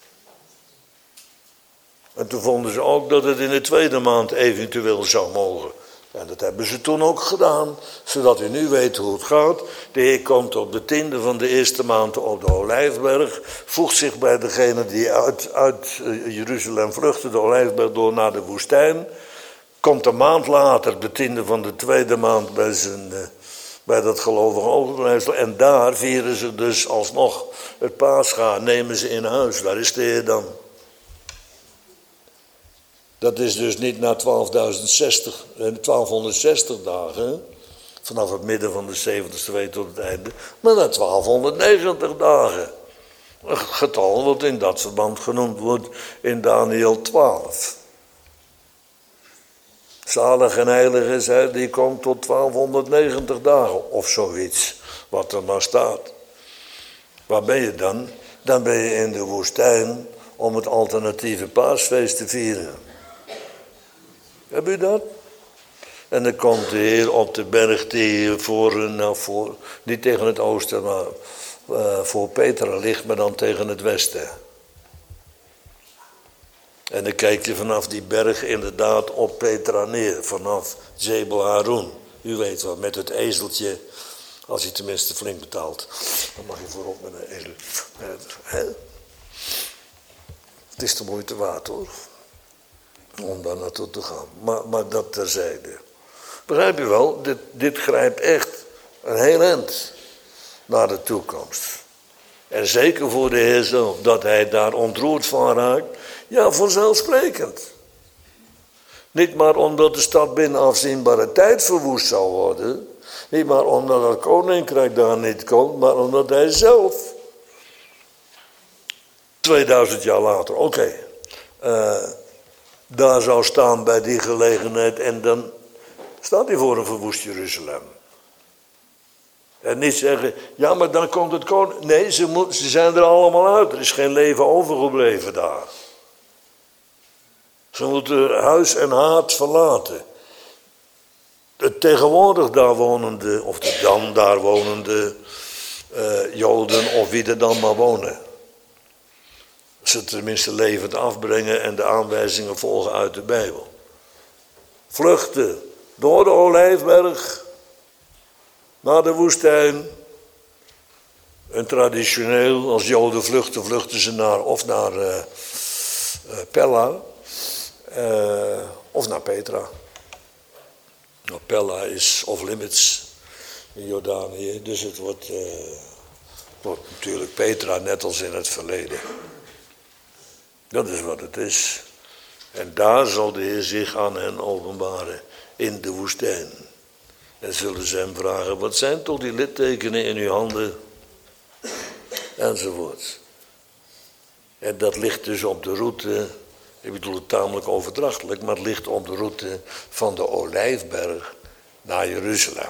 En toen vonden ze ook dat het in de 2e maand eventueel zou mogen. En dat hebben ze toen ook gedaan, zodat u nu weet hoe het gaat. De Heer komt op de 10e van de eerste maand op de Olijfberg, voegt zich bij degenen die uit Jeruzalem vluchten, de Olijfberg door naar de woestijn. Komt een maand later, de 10e van de 2e maand, bij dat gelovige overblijfsel. En daar vieren ze dus alsnog het Pascha, nemen ze in huis. Daar is de Heer dan. Dat is dus niet na 1260 dagen, vanaf het midden van de 70ste week tot het einde, maar na 1290 dagen. Een getal wat in dat verband genoemd wordt in Daniel 12. Zalig en heilig is hij, die komt tot 1290 dagen of zoiets, wat er maar staat. Waar ben je dan? Dan ben je in de woestijn om het alternatieve paasfeest te vieren. Heb u dat? En dan komt de Heer op de berg die niet tegen het oosten, maar voor Petra ligt, maar dan tegen het westen. En dan kijk je vanaf die berg inderdaad op Petra neer, vanaf Jebel Harun. U weet wat, met het ezeltje, als je tenminste flink betaalt. Dan mag je voorop met een ezel. Het is de moeite waard hoor. Om daar naartoe te gaan. Maar dat terzijde. Begrijp je wel, dit grijpt echt een heel eind naar de toekomst. En zeker voor de Heer zelf, dat hij daar ontroerd van raakt. Ja, vanzelfsprekend. Niet maar omdat de stad binnen afzienbare tijd verwoest zal worden. Niet maar omdat het koninkrijk daar niet komt, maar omdat hij zelf 2000 jaar later, daar zou staan bij die gelegenheid en dan staat hij voor een verwoest Jeruzalem. En niet zeggen, ja maar dan komt het koninkrijk. Nee, ze zijn er allemaal uit. Er is geen leven overgebleven daar. Ze moeten huis en haard verlaten. De tegenwoordig daar wonende, of de dan daar wonende Joden, of wie er dan maar wonen. Ze tenminste levend afbrengen en de aanwijzingen volgen uit de Bijbel. Vluchten door de Olijfberg naar de woestijn. En traditioneel, als Joden vluchten, vluchten ze naar Pella of naar Petra. Nou, Pella is off-limits in Jordanië, dus het wordt natuurlijk Petra, net als in het verleden. Dat is wat het is. En daar zal de Heer zich aan hen openbaren, in de woestijn. En zullen ze hem vragen, wat zijn toch die littekenen in uw handen? Enzovoort. En dat ligt dus op de route, ik bedoel het tamelijk overdrachtelijk, maar het ligt op de route van de Olijfberg naar Jeruzalem.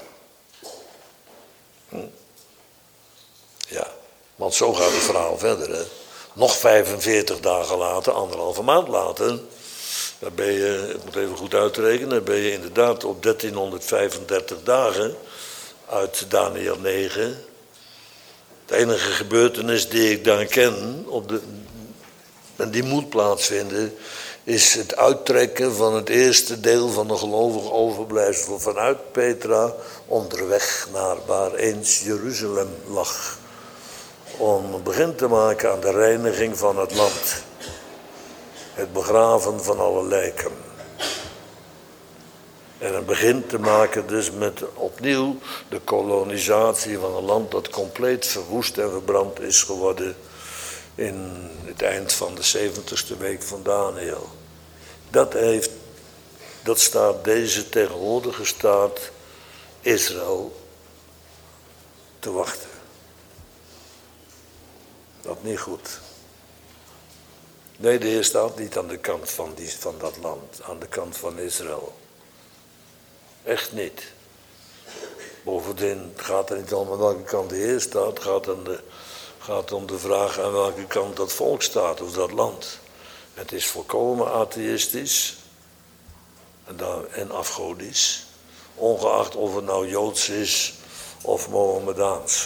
Ja, want zo gaat het verhaal verder. Hè? Nog 45 dagen later, 1,5 maand later, dan ben je, ik moet even goed uitrekenen, dan ben je inderdaad op 1335 dagen uit Daniël 9. De enige gebeurtenis die ik daar ken, en die moet plaatsvinden, is het uittrekken van het eerste deel van de gelovige overblijfsel vanuit Petra onderweg naar waar eens Jeruzalem lag. Om een begin te maken aan de reiniging van het land. Het begraven van alle lijken. En een begin te maken dus met opnieuw de kolonisatie van een land dat compleet verwoest en verbrand is geworden in het eind van de 70ste week van Daniël. Dat staat deze tegenwoordige staat Israël te wachten. Dat niet goed. Nee, de Heer staat niet aan de kant van dat land, aan de kant van Israël. Echt niet. Bovendien gaat het niet om aan welke kant de Heer staat, gaat om de vraag aan welke kant dat volk staat of dat land. Het is volkomen atheïstisch en afgodisch, ongeacht of het nou Joods is of Mohammedaans.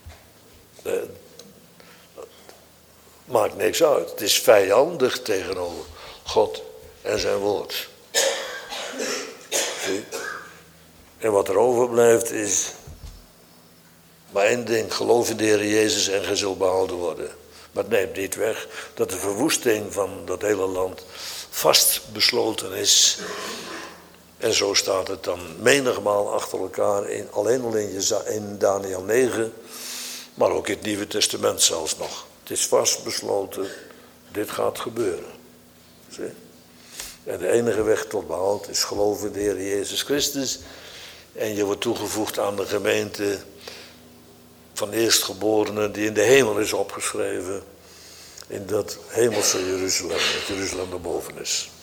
Maakt niks uit. Het is vijandig tegenover God en zijn woord. Zie? En wat er overblijft is maar één ding: geloof in de Heer Jezus en gij zult behouden worden. Maar het neemt niet weg dat de verwoesting van dat hele land vastbesloten is. En zo staat het dan menigmaal achter elkaar, alleen al in Daniël 9, maar ook in het Nieuwe Testament zelfs nog. Het is vastbesloten, dit gaat gebeuren. Zie? En de enige weg tot behoud is geloof in de Heer Jezus Christus. En je wordt toegevoegd aan de gemeente van eerstgeborenen die in de hemel is opgeschreven. In dat hemelse Jeruzalem, dat Jeruzalem erboven is.